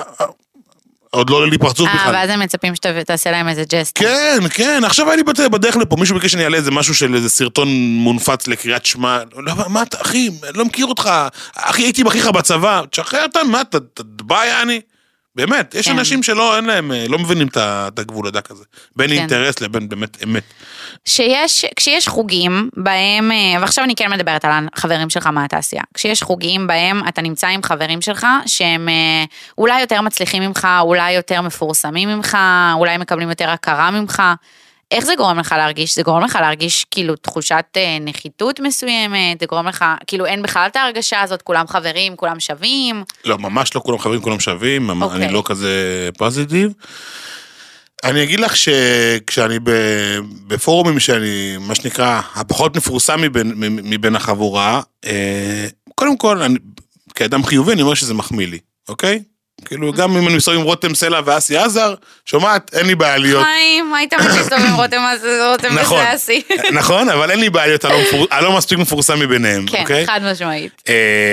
עוד לא לי פרצוף בכלל. ואז הם מצפים שתעשה להם איזה ג'סט. כן, עכשיו היה לי בדרך לפה, מישהו ביקש שאני אעלה איזה משהו של איזה סרטון מונפץ לקריאת שמע, מה אתה, אחי, לא מכיר אותך, אחי, הייתי בכיך בצבא, תשחרר אותם, מה, אתה בא אני? באמת, יש אנשים שלא, אין להם, לא מבינים את הגבול הדק הזה, בין אינטרס לבין באמת אמת. כשיש חוגים בהם, ועכשיו אני כן מדברת על החברים שלך מהתעשייה, כשיש חוגים בהם אתה נמצא עם חברים שלך, שהם אולי יותר מצליחים ממך, אולי יותר מפורסמים ממך, אולי מקבלים יותר הכרה ממך, איך זה גורם לך להרגיש? זה גורם לך להרגיש כאילו תחושת נחיתות מסוימת, זה גורם לך, כאילו אין בכלל את ההרגשה הזאת, כולם חברים, כולם שווים? לא, ממש לא כולם חברים, כולם שווים, אני לא כזה פוזיטיב. אני אגיד לך שכשאני בפורומים שאני, מה שנקרא, הפחות מפורסם מבין החבורה, קודם כל, כאדם חיובי, אני אומר שזה מחמיא לי, אוקיי? כאילו, גם אם אני מסתובב עם רותם סלע ואסי עזר, שומעת, אין לי בעיה להיות... חיים, היית מסתובב עם רותם ואסי. נכון, אבל אין לי בעיה להיות הלא מספיק מפורסם מביניהם, כן, חד משמעית.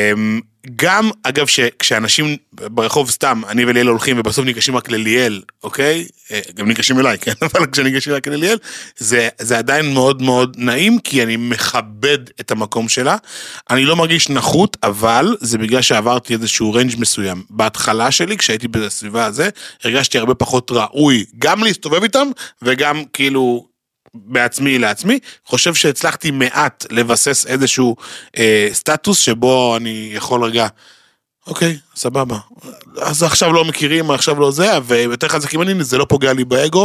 גם, אגב, כשאנשים ברחוב סתם, אני וליאל הולכים, ובסוף ניגשים רק לליאל, אוקיי? גם ניגשים אליי, כן? אבל כשניגשים רק לליאל, זה עדיין מאוד מאוד נעים, כי אני מכבד את המקום שלה. אני לא מרגיש נחות, אבל זה בגלל שעברתי איזשהו רנג' מסוים. בהתחלה שלי, כשהייתי בסביבה הזה, הרגשתי הרבה פחות ראוי, גם להסתובב איתם, וגם כאילו... בעצמי לעצמי, חושב שהצלחתי מעט לבסס איזשהו סטטוס שבו אני יכול רגע, אוקיי, סבבה, אז עכשיו לא מכירים, עכשיו לא זה, ויותר חזקים ממני, זה לא פוגע לי באגו,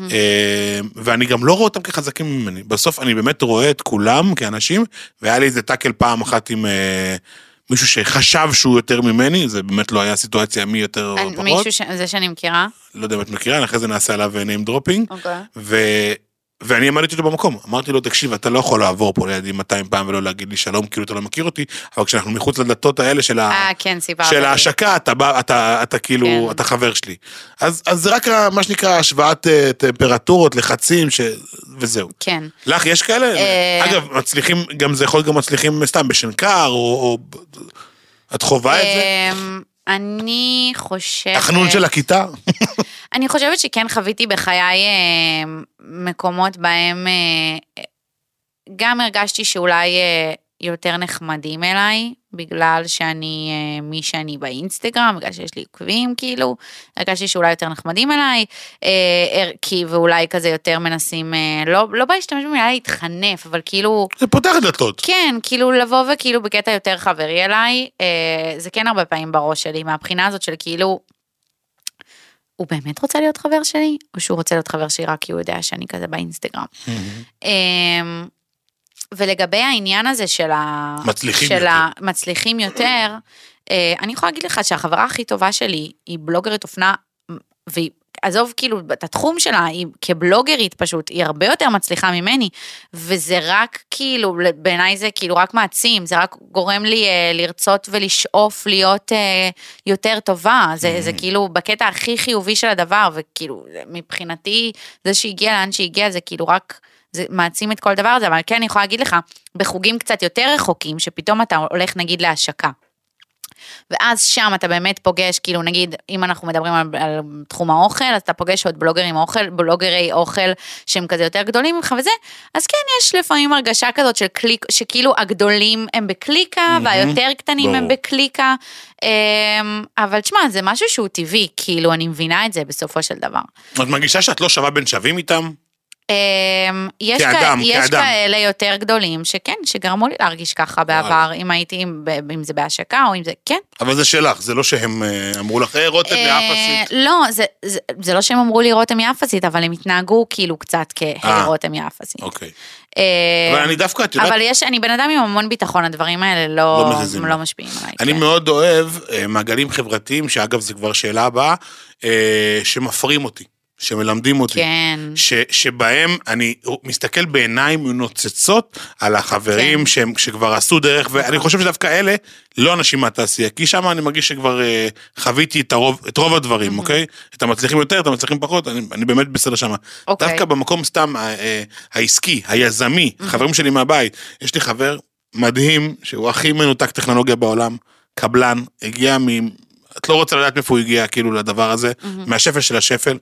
ואני גם לא רואה אותם כחזקים ממני, בסוף אני באמת רואה את כולם כאנשים, והיה לי איזה טאקל פעם אחת עם... מישהו שחשב שהוא יותר ממני, זה באמת לא היה סיטואציה מי יותר או פחות. מישהו זה שאני מכירה? לא יודע אם את מכירה, אחרי זה נעשה עליו name dropping, ואני אמרתי אותו במקום, אמרתי לו, תקשיב, אתה לא יכול לעבור פה לידי 200 פעם ולא להגיד לי שלום, כאילו אתה לא מכיר אותי, אבל כשאנחנו מחוץ לדלתות האלה כן, של ההשקה, אתה כאילו, אתה חבר שלי. אז זה רק מה שנקרא השוואת טמפרטורות, לחצים, וזהו. כן. לך יש כאלה? אגב, מצליחים, גם זה יכול גם מצליחים סתם בשנקר, או את חובה את זה? אני חושבת... תחנון של הכיתה? אני חושבת שכן חוויתי בחיי מקומות בהם גם הרגשתי שאולי יותר נחמדים אליי, בגלל שאני מי שאני באינסטגרם, בגלל שיש לי עוקבים כאילו, הרגשתי שאולי יותר נחמדים אליי, ואולי כזה יותר מנסים, לא להשתמש במילה להתחנף, אבל כאילו... זה פותח דלתות. כן, כאילו לבוא וכאילו בקטע יותר חברי אליי, זה כן הרבה פעמים בראש שלי, מהבחינה הזאת של כאילו, הוא באמת רוצה להיות חבר שלי, או שהוא רוצה להיות חבר שלי רק כי הוא יודע שאני כזה באינסטגרם. ולגבי העניין הזה של המצליחים יותר, אני יכולה להגיד לך שהחברה הכי טובה שלי היא בלוגרית אופנה, ועזוב כאילו את התחום שלה, היא כבלוגרית פשוט, היא הרבה יותר מצליחה ממני, וזה רק כאילו, בעיניי זה כאילו רק מעצים, זה רק גורם לי לרצות ולשאוף להיות יותר טובה, זה כאילו בקטע הכי חיובי של הדבר, וכאילו מבחינתי זה שהגיע לאן שהגיע, זה כאילו רק... זה מעצים את כל דבר הזה, אבל כן אני יכולה להגיד לך, בחוגים קצת יותר רחוקים, שפתאום אתה הולך נגיד להשקה, ואז שם אתה באמת פוגש, כאילו נגיד, אם אנחנו מדברים על תחום האוכל, אז אתה פוגש עוד בלוגרי אוכל, שהם כזה יותר גדולים ממך וזה, אז כן יש לפעמים הרגשה כזאת של קליק, שכאילו הגדולים הם בקליקה, והיותר קטנים הם בקליקה, אבל תשמע, זה משהו שהוא טבעי, כאילו אני מבינה את זה בסופו של דבר. את מרגישה שאת לא שווה בין שווים איתם? יש כאלה יותר גדולים שכן, שגרמו לי להרגיש ככה בעבר, אם זה בהשקה או אם זה, כן. אבל זה שלך, זה לא שהם אמרו לך, רותם יאפסית. לא, זה לא שהם אמרו לי רותם יאפסית, אבל הם התנהגו כאילו קצת כרותם יאפסית. אוקיי. אבל אני דווקא, את יודעת... אבל אני בן אדם עם המון ביטחון, הדברים האלה לא משפיעים עליי. אני מאוד אוהב מעגלים חברתיים, שאגב זה כבר שאלה הבאה, שמפרים אותי. שמלמדים אותי, כן. שבהם אני מסתכל בעיניים נוצצות על החברים כן. שכבר עשו דרך, ואני חושב שדווקא אלה לא אנשים מהתעשייה, כי שם אני מרגיש שכבר חוויתי את רוב הדברים, אוקיי? את המצליחים יותר, את המצליחים פחות, אני באמת בסדר שם. אוקיי. דווקא במקום סתם העסקי, היזמי, חברים שלי מהבית, יש לי חבר מדהים, שהוא הכי מנותק טכנולוגיה בעולם, קבלן, הגיע את לא רוצה לדעת מאיפה הוא הגיע כאילו לדבר הזה, מהשפל של השפל,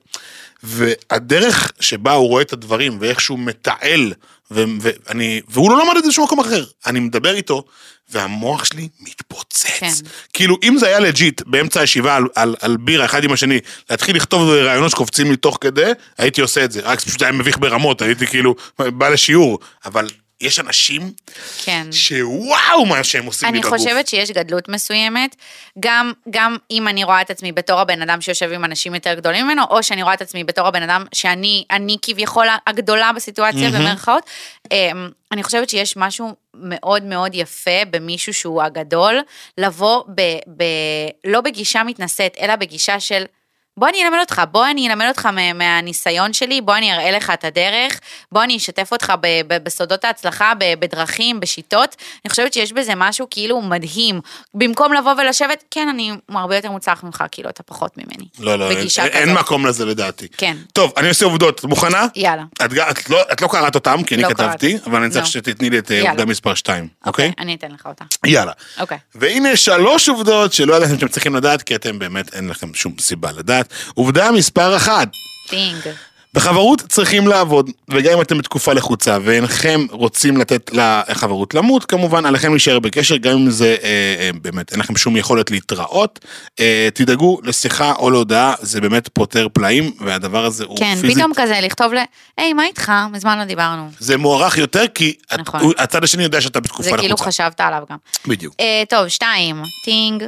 והדרך שבה הוא רואה את הדברים, ואיך שהוא מתעל, והוא לא למד את זה שום מקום אחר, אני מדבר איתו, והמוח שלי מתפוצץ. כן. כאילו, אם זה היה לג'יט, באמצע הישיבה על בירה, אחד עם השני, להתחיל לכתוב רעיונות שקופצים לי תוך כדי, הייתי עושה את זה, רק פשוט היה מביך ברמות, הייתי כאילו, בא לשיעור, אבל... יש אנשים כן. שוואו מה שהם עושים לי בגוף. אני חושבת שיש גדלות מסוימת, גם אם אני רואה את עצמי בתור הבן אדם שיושב עם אנשים יותר גדולים ממנו, או שאני רואה את עצמי בתור הבן אדם שאני כביכול הגדולה בסיטואציה במרכאות, אני חושבת שיש משהו מאוד מאוד יפה במישהו שהוא הגדול, לבוא לא בגישה מתנשאת, אלא בגישה של בוא אני אלמד אותך מהניסיון שלי, בוא אני אראה לך את הדרך, בוא אני אשתף אותך בסודות ההצלחה, בדרכים, בשיטות, אני חושבת שיש בזה משהו כאילו מדהים, במקום לבוא ולשבת, כן, אני הרבה יותר מוצלח ממך, כאילו אתה פחות ממני. לא, אין מקום לזה לדעתי. כן. טוב, אני עושה עובדות, את מוכנה? יאללה. את לא קראת אותם, כי אני כתבתי, אבל אני צריך שתתני לי את עובדה מספר 2, אוקיי? אני אתן לך אותה. יאללה. אוקיי. והנה 3 עובדות שלא ידעתם שאתם צריכים לדעת, כי אתם באמת אין לכם שום סיבה לדעת. עובדה מספר 1. טינג. בחברות צריכים לעבוד, וגם אם אתם בתקופה לחוצה, ואינכם רוצים לתת לחברות למות, כמובן עליכם להישאר בקשר, גם אם זה באמת, אין לכם שום יכולת להתראות, תדאגו לשיחה או להודעה, זה באמת פותר פלאים, והדבר הזה הוא כן, פיזית. פתאום כזה לכתוב היי, מה איתך? מזמן לא דיברנו. זה מוערך יותר, כי נכון. הצד השני יודע שאתה בתקופה לחוצה. זה כאילו חשבת עליו גם. בדיוק. טוב, 2, טינג.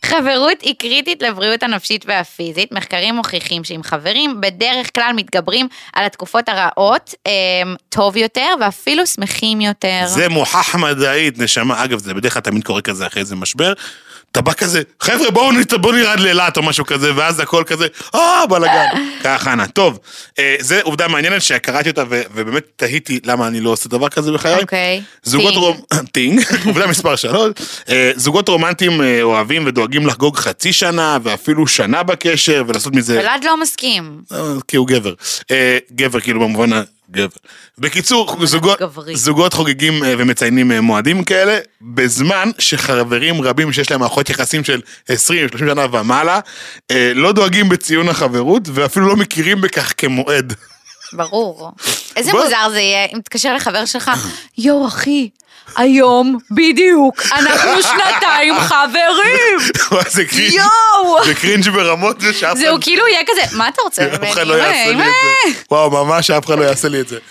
חברות היא קריטית לבריאות הנפשית והפיזית. מחקרים מוכיחים שעם חברים בדרך כלל מתגברים על התקופות הרעות טוב יותר, ואפילו שמחים יותר. זה מוכח מדעית, נשמה. אגב, זה בדרך כלל תמיד קורה כזה אחרי איזה משבר. אתה בא כזה, חבר'ה, בואו נרד לאילת או משהו כזה, ואז הכל כזה, בלגן. ככה, נע. טוב, זה עובדה מעניינת שקראתי אותה, ובאמת תהיתי למה אני לא עושה דבר כזה בחיי. אוקיי. עובדה מספר 3, זוגות רומנטיים אוהבים ודואגים לחגוג חצי שנה, ואפילו שנה בקשר, ולעשות מזה... ולד לא מסכים. כי הוא גבר. גבר, כאילו במובן גבר. בקיצור, זוגות חוגגים ומציינים מועדים כאלה, בזמן שחברים רבים שיש להם מערכות יחסים של 20-30 שנה ומעלה, לא דואגים בציון החברות, ואפילו לא מכירים בכך כמועד. ברור. איזה מוזר זה יהיה, אם תתקשר לחבר שלך, יו אחי, היום בדיוק, אנחנו 2 חברים. זה קרינג'. יואו! זה קרינג' ברמות זה שאף אחד... זהו כאילו יהיה כזה, מה אתה רוצה? אף אחד לא יעשה לי את זה. וואו, ממש אף אחד לא יעשה לי את זה.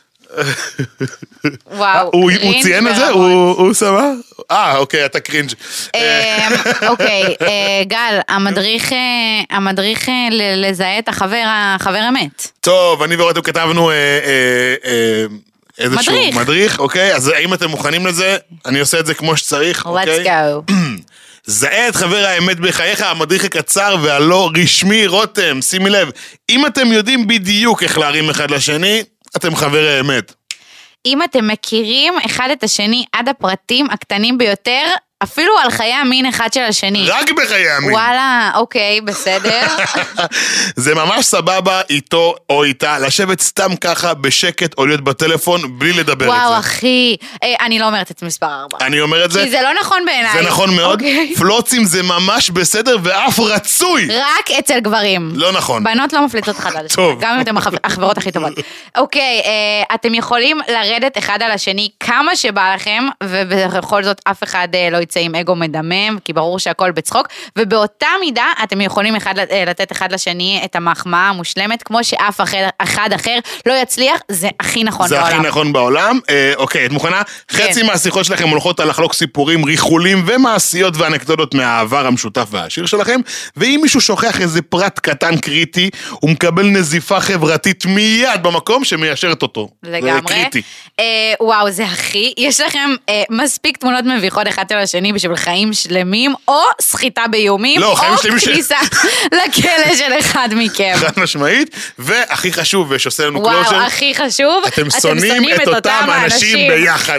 וואו, הוא ציין את זה? הוא שמה? אוקיי, אתה קרינג'. אוקיי, גל, המדריך לזהה את החבר אמת. טוב, אני ורותם כתבנו איזשהו מדריך, אוקיי? אז האם אתם מוכנים לזה? אני עושה את זה כמו שצריך, אוקיי? Let's go. זהה את חבר האמת בחייך, המדריך הקצר והלא רשמי. רותם, שימי לב, אם אתם יודעים בדיוק איך להרים אחד לשני, אתם חבר האמת. אם אתם מכירים אחד את השני עד הפרטים הקטנים ביותר, אפילו על חיי המין אחד של השני. רק בחיי המין. וואלה, אוקיי, בסדר. זה ממש סבבה איתו או איתה, לשבת סתם ככה בשקט או להיות בטלפון בלי לדבר את זה. וואו, אחי, אני לא אומרת את מספר 4. אני אומר את זה. כי זה לא נכון בעיניי. זה נכון מאוד. פלוצים זה ממש בסדר ואף רצוי. רק אצל גברים. לא נכון. בנות לא מפליצות אחד על השני. טוב. גם אם אתם החברות הכי טובות. אוקיי, אתם יכולים לרדת אחד על השני כמה שבא לכם, ובכל זאת אף אחד לא יצא עם אגו מדמם, כי ברור שהכל בצחוק, ובאותה מידה אתם יכולים לתת אחד לשני את המחמאה המושלמת, כמו שאף אחד אחר לא יצליח, זה הכי נכון בעולם. זה הכי נכון בעולם. אוקיי, את מוכנה? חצי מהשיחות שלכם הולכות על לחלוק סיפורים, ריחולים ומעשיות ואנקדוטות מהעבר המשותף והעשיר שלכם, ואם מישהו שוכח איזה פרט קטן קריטי, הוא מקבל נזיפה חברתית מיד במקום שמיישרת אותו. לגמרי. זה קריטי. וואו, זה הכי. יש לכם מספיק תמונות מביכות אחד של השני בשביל חיים שלמים, או סחיטה באיומים, או כניסה לכלא של אחד מכם. חד משמעית, והכי חשוב, שעושה לנו קלוז'ר, וואו, הכי חשוב, אתם שונאים את אותם האנשים ביחד.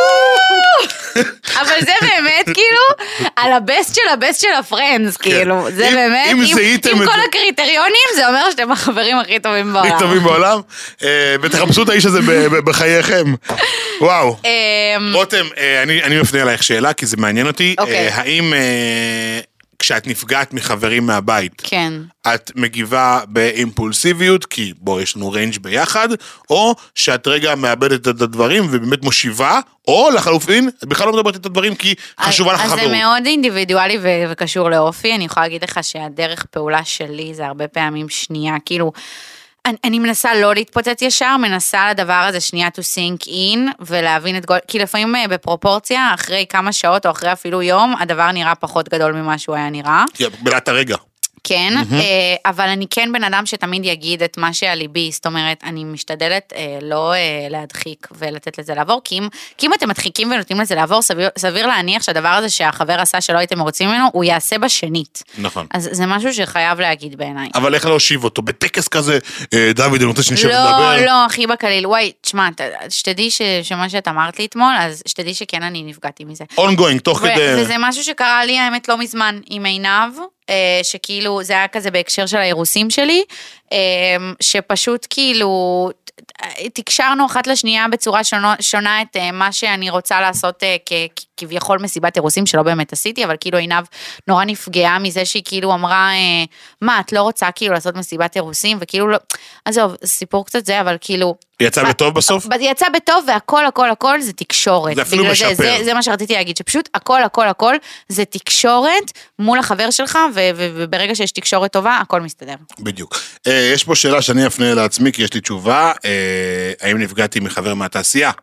אבל זה באמת, כאילו, על הבסט של הפרנדס, כאילו, זה באמת, עם כל הקריטריונים, זה אומר שאתם החברים הכי טובים בעולם. הכי טובים בעולם, ותחפשו את האיש הזה בחייכם. וואו. רותם, אני מפנה עלייך שאלה, כי זה מעניין אותי. האם כשאת נפגעת מחברים מהבית, כן. את מגיבה באימפולסיביות, כי בוא, יש לנו ריינג' ביחד, או שאת רגע מאבדת את הדברים ובאמת מושיבה, או לחלופין, את בכלל לא מדברת את הדברים, כי חשובה לך חברות. אז זה מאוד אינדיבידואלי וקשור לאופי. אני יכולה להגיד לך שהדרך פעולה שלי זה הרבה פעמים שנייה, כאילו, אני מנסה לא להתפוצץ ישר, מנסה לדבר הזה שנייה to sink in, ולהבין את כי לפעמים בפרופורציה, אחרי כמה שעות או אחרי אפילו יום, הדבר נראה פחות גדול ממה שהוא היה נראה. בלעת הרגע. כן, אבל אני כן בן אדם שתמיד יגיד את מה שעל ליבי, זאת אומרת, אני משתדלת לא להדחיק ולתת לזה לעבור, כי אם אתם מדחיקים ונותנים לזה לעבור, סביר להניח שהדבר הזה שהחבר עשה שלא הייתם רוצים ממנו, הוא יעשה בשנית. נכון. אז זה משהו שחייב להגיד בעיניי. אבל איך להושיב אותו? בטקס כזה, דוד, אני רוצה שנשב לדבר. לא, הכי בקליל. וואי, תשמע, שתדעי שמה שאת אמרת לי אתמול, אז שתדעי שכן אני נפגעתי מזה. ongoing, תוך כדי... וזה משהו שקרה לי, האמת, לא מזמן, עם עינב, שכאילו זה היה כזה בהקשר של האירוסים שלי, שפשוט כאילו תקשרנו אחת לשנייה בצורה שונה את מה שאני רוצה לעשות כביכול מסיבת אירוסים שלא באמת עשיתי, אבל כאילו עינב נורא נפגעה מזה שהיא כאילו אמרה, מה, את לא רוצה כאילו לעשות מסיבת אירוסים, וכאילו לא, עזוב, סיפור קצת זה, אבל כאילו... יצא בטוב בסוף? יצא בטוב, והכל זה תקשורת. זה אפילו משפר. זה מה שרציתי להגיד, שפשוט הכל זה תקשורת מול החבר שלך, וברגע שיש תקשורת טובה, הכל מסתדר. בדיוק. יש פה שאלה שאני אפנה לעצמי, כי יש לי תשובה, האם נפגעתי מחבר מהתעשייה?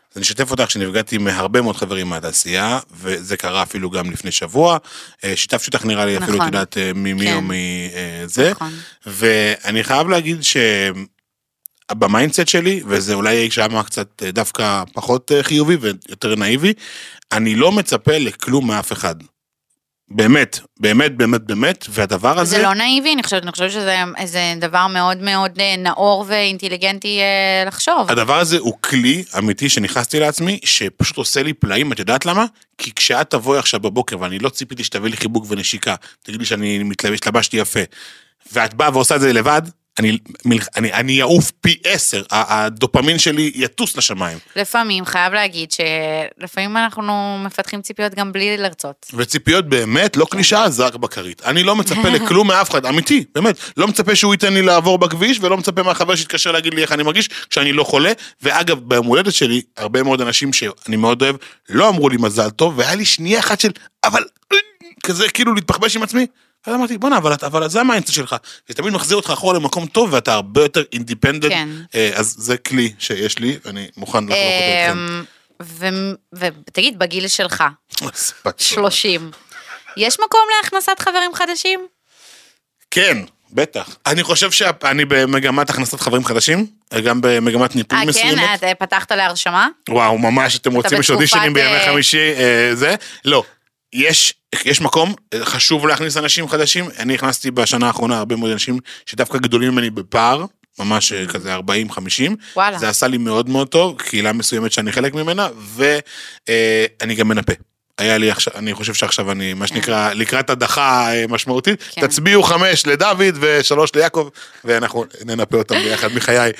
אז אני אשתף אותך שנפגעתי מהרבה מאוד חברים מהתעשייה, וזה קרה אפילו גם לפני שבוע, שיתפתי אותך נראה לי אפילו, נכון. יודעת ממי או מזה, נכון. ואני חייב להגיד במיינדסט שלי, וזה אולי שם קצת דווקא פחות חיובי ויותר נאיבי, אני לא מצפה לכלום מאף אחד. באמת, באמת, באמת, באמת, והדבר הזה... זה לא נאיבי, אני חושבת שזה דבר מאוד מאוד נאור ואינטליגנטי לחשוב. הדבר הזה הוא כלי אמיתי שנכנסתי לעצמי, שפשוט עושה לי פלאים, את יודעת למה? כי כשאת תבואי עכשיו בבוקר, ואני לא ציפיתי שתביא לי חיבוק ונשיקה, תגיד לי שאני התלבשתי יפה, ואת באה ועושה את זה לבד, אני יעוף פי 10, הדופמין שלי יטוס לשמיים. לפעמים, חייב להגיד שלפעמים אנחנו מפתחים ציפיות גם בלי לרצות. וציפיות באמת, לא קלישה, זה רק בקרית. אני לא מצפה לכלום מאף אחד, אמיתי, באמת. לא מצפה שהוא ייתן לי לעבור בכביש, ולא מצפה מהחבר שיתקשר להגיד לי איך אני מרגיש, כשאני לא חולה. ואגב, ביום הולדת שלי, הרבה מאוד אנשים שאני מאוד אוהב, לא אמרו לי מזל טוב, והיה לי שנייה אחת של, אבל, כזה כאילו להתפחבש עם עצמי. אז אמרתי, בוא נע, אבל זה המיינדסט שלך, זה תמיד מחזיר אותך אחורה למקום טוב, ואתה הרבה יותר אינדיפנדנט, אז זה כלי שיש לי, ואני מוכן לחלוק אותו איתכם. ותגיד, בגיל שלך, 30, יש מקום להכנסת חברים חדשים? כן, בטח. אני חושב שאני במגמת הכנסת חברים חדשים, גם במגמת ניפוי מסוימת. כן, פתחת להרשמה? וואו, ממש, אתם רוצים שאודישנים בימי חמישי, זה? לא. יש מקום, חשוב להכניס אנשים חדשים, אני הכנסתי בשנה האחרונה הרבה מאוד אנשים שדווקא גדולים ממני בפער, ממש כזה 40-50, זה עשה לי מאוד מאוד טוב, קהילה מסוימת שאני חלק ממנה, ואני גם מנפה. היה לי עכשיו, אני חושב שעכשיו אני, מה שנקרא, לקראת הדחה משמעותית, תצביעו 5 לדוד ו3 ליעקב, ואנחנו ננפה אותם ביחד מחיי.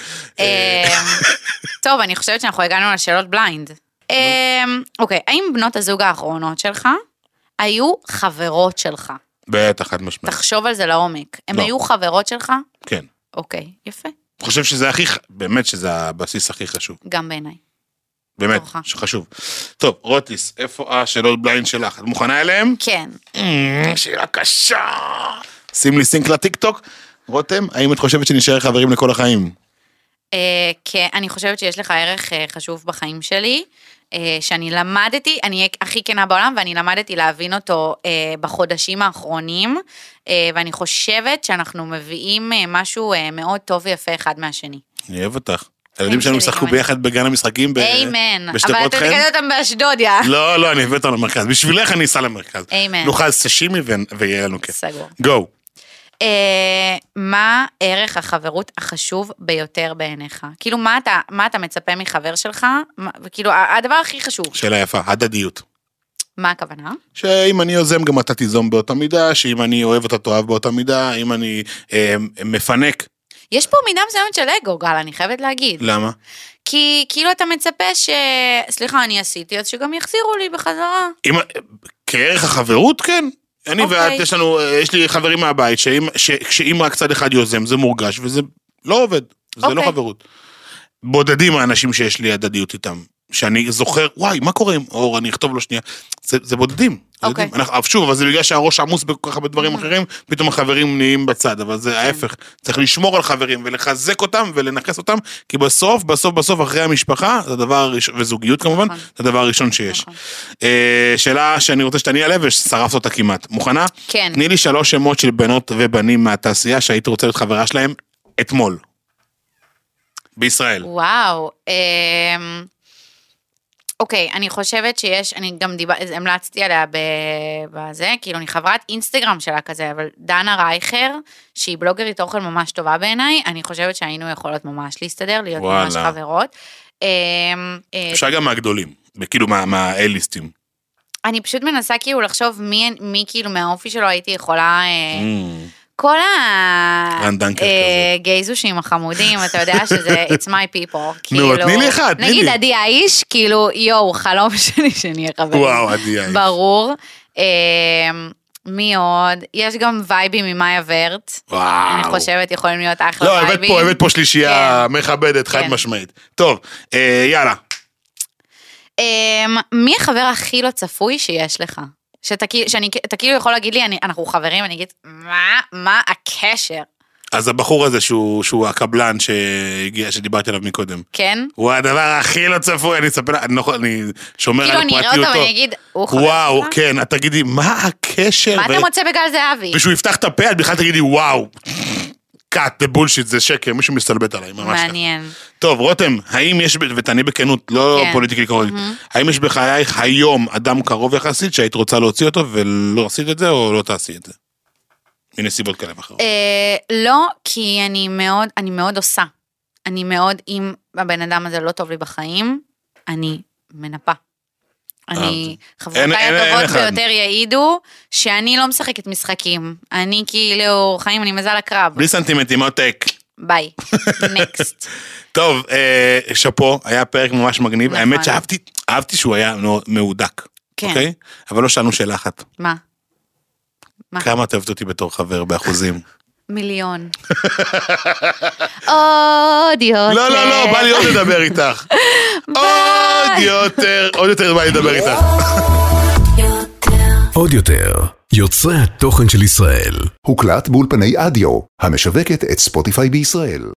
טוב, אני חושבת שאנחנו הגענו לשאלות בליינד. אוקיי, האם בנות הזוג האחרונות שלך היו חברות שלך? בטח, חד משמעית. תחשוב על זה לעומק. הם היו חברות שלך? כן. אוקיי, יפה. אני חושב שזה באמת שזה הבסיס הכי חשוב. גם בעיניי. באמת, שחשוב. טוב, רוטיס, איפה השאלות בליינד שלך? את מוכנה אליהם? כן. שאלה קשה. שים לי סינק לטיקטוק. רותם, האם את חושבת שנשאר חברים לכל החיים? כן, אני חושבת שיש לך ערך חשוב בחיים שלי, שאני למדתי, אני אהיה הכי כנה בעולם, ואני למדתי להבין אותו בחודשים האחרונים, ואני חושבת שאנחנו מביאים משהו מאוד טוב ויפה אחד מהשני. אני אוהב אותך. הילדים שלנו שחקו ביחד בגן המשחקים איימן, אבל אתה תקדם אותם באשדוד, יא. לא, אני אביא אותם למרכז. בשבילך אני אסע למרכז. איימן. נאכל סשימי ויהיה לנו כיף. סגור. גו. מה ערך החברות החשוב ביותר בעיניך? כאילו, מה אתה מצפה מחבר שלך? כאילו, הדבר הכי חשוב. שאלה יפה, הדדיות. מה הכוונה? שאם אני יוזם, גם אתה תיזום באותה מידה, שאם אני אוהב אותה תאהב באותה מידה, אם אני מפנק. יש פה מידה מסוימת של אגו, גל, אני חייבת להגיד. למה? כי כאילו אתה מצפה סליחה, אני עשיתי, אז שגם יחזירו לי בחזרה. כערך החברות, כן. אני ואת, יש לי חברים מהבית, שאם רק צד אחד יוזם, זה מורגש, וזה לא עובד, זה לא חברות. בודדים האנשים שיש לי הדדיות איתם, שאני זוכר, וואי, מה קורה עם אור, אני אכתוב לו שנייה, זה בודדים. שוב, אבל זה בגלל שהראש עמוס בכל כך הרבה דברים אחרים, פתאום החברים נהיים בצד, אבל זה ההפך, צריך לשמור על חברים, ולחזק אותם, ולנחס אותם, כי בסוף, אחרי המשפחה, זה הדבר הראשון, וזוגיות כמובן, זה הדבר הראשון שיש. שאלה שאני רוצה שתעני עליה, וששרפת אותה כמעט. מוכנה? כן. תני לי 3 שמות של בנות ובנים מהתעשייה, שהיית רוצה להיות חברה שלהם אתמול. בישראל. וואו, אוקיי, אני חושבת שיש, אני גם המלצתי עליה בזה, כאילו אני חברת אינסטגרם שלה כזה, אבל דנה רייכר, שהיא בלוגרית אוכל ממש טובה בעיניי, אני חושבת שהיינו יכולות ממש להסתדר, להיות ממש חברות. אפשר גם מהגדולים, כאילו מהאליסטים. אני פשוט מנסה כאילו לחשוב מי כאילו מהאופי שלו הייתי יכולה... כל הגייזושים החמודים, אתה יודע שזה it's my people. נו, תני לי אחד, תני לי. נגיד עדי האיש, כאילו, יואו, חלום שלי שנהיה חברים. וואו, עדי האיש. ברור. מי עוד? יש גם וייבים ממאיה ורט. וואו. אני חושבת יכולים להיות אחלה וייבים. לא, הבאת פה שלישייה מכבדת, חד משמעית. טוב, יאללה. מי החבר הכי לא צפוי שיש לך? שאתה כאילו יכול להגיד לי, אנחנו חברים, אני אגיד, מה הקשר? אז הבחור הזה שהוא הקבלן שדיברתי עליו מקודם. כן? הוא הדבר הכי לא צפוי, אני שומר על פרטיותו. כאילו נראה אותו ואני אגיד, וואו, כן, את תגידי, מה הקשר? מה אתה מוצא בגל זהבי? ושהוא יפתח את הפה, את בכלל תגידי, וואו, קאט, זה בולשיט, זה שקר, מישהו מסתלבט עליי, ממש ככה. מעניין. טוב, רותם, האם יש, ותעני בכנות, לא פוליטיקלי קורקט, האם יש בחייך היום אדם קרוב יחסית שהיית רוצה להוציא אותו ולא עשית את זה, או לא תעשי את זה? מנסיבות כאלה אחרות. לא, כי אני מאוד עושה. אני מאוד, אם הבן אדם הזה לא טוב לי בחיים, אני מנפה. חברותיי הטובות ביותר יעידו שאני לא משחקת משחקים. אני כאילו חיים, אני מזל הקרב. בלי סנטימנטים, עותק. ביי, נקסט. טוב, שפו, היה פרק ממש מגניב. האמת שאהבתי שהוא היה מהודק. אוקיי? אבל לא שאלנו שאלה אחת. מה? כמה את אוהבת אותי בתור חבר באחוזים? 1,000,000. עוד יותר. לא, בא לי עוד לדבר איתך. עוד יותר בא לי לדבר איתך. עוד יותר, יוצרי התוכן של ישראל. הוקלט באולפני אדיו, המשווקת את ספוטיפיי בישראל.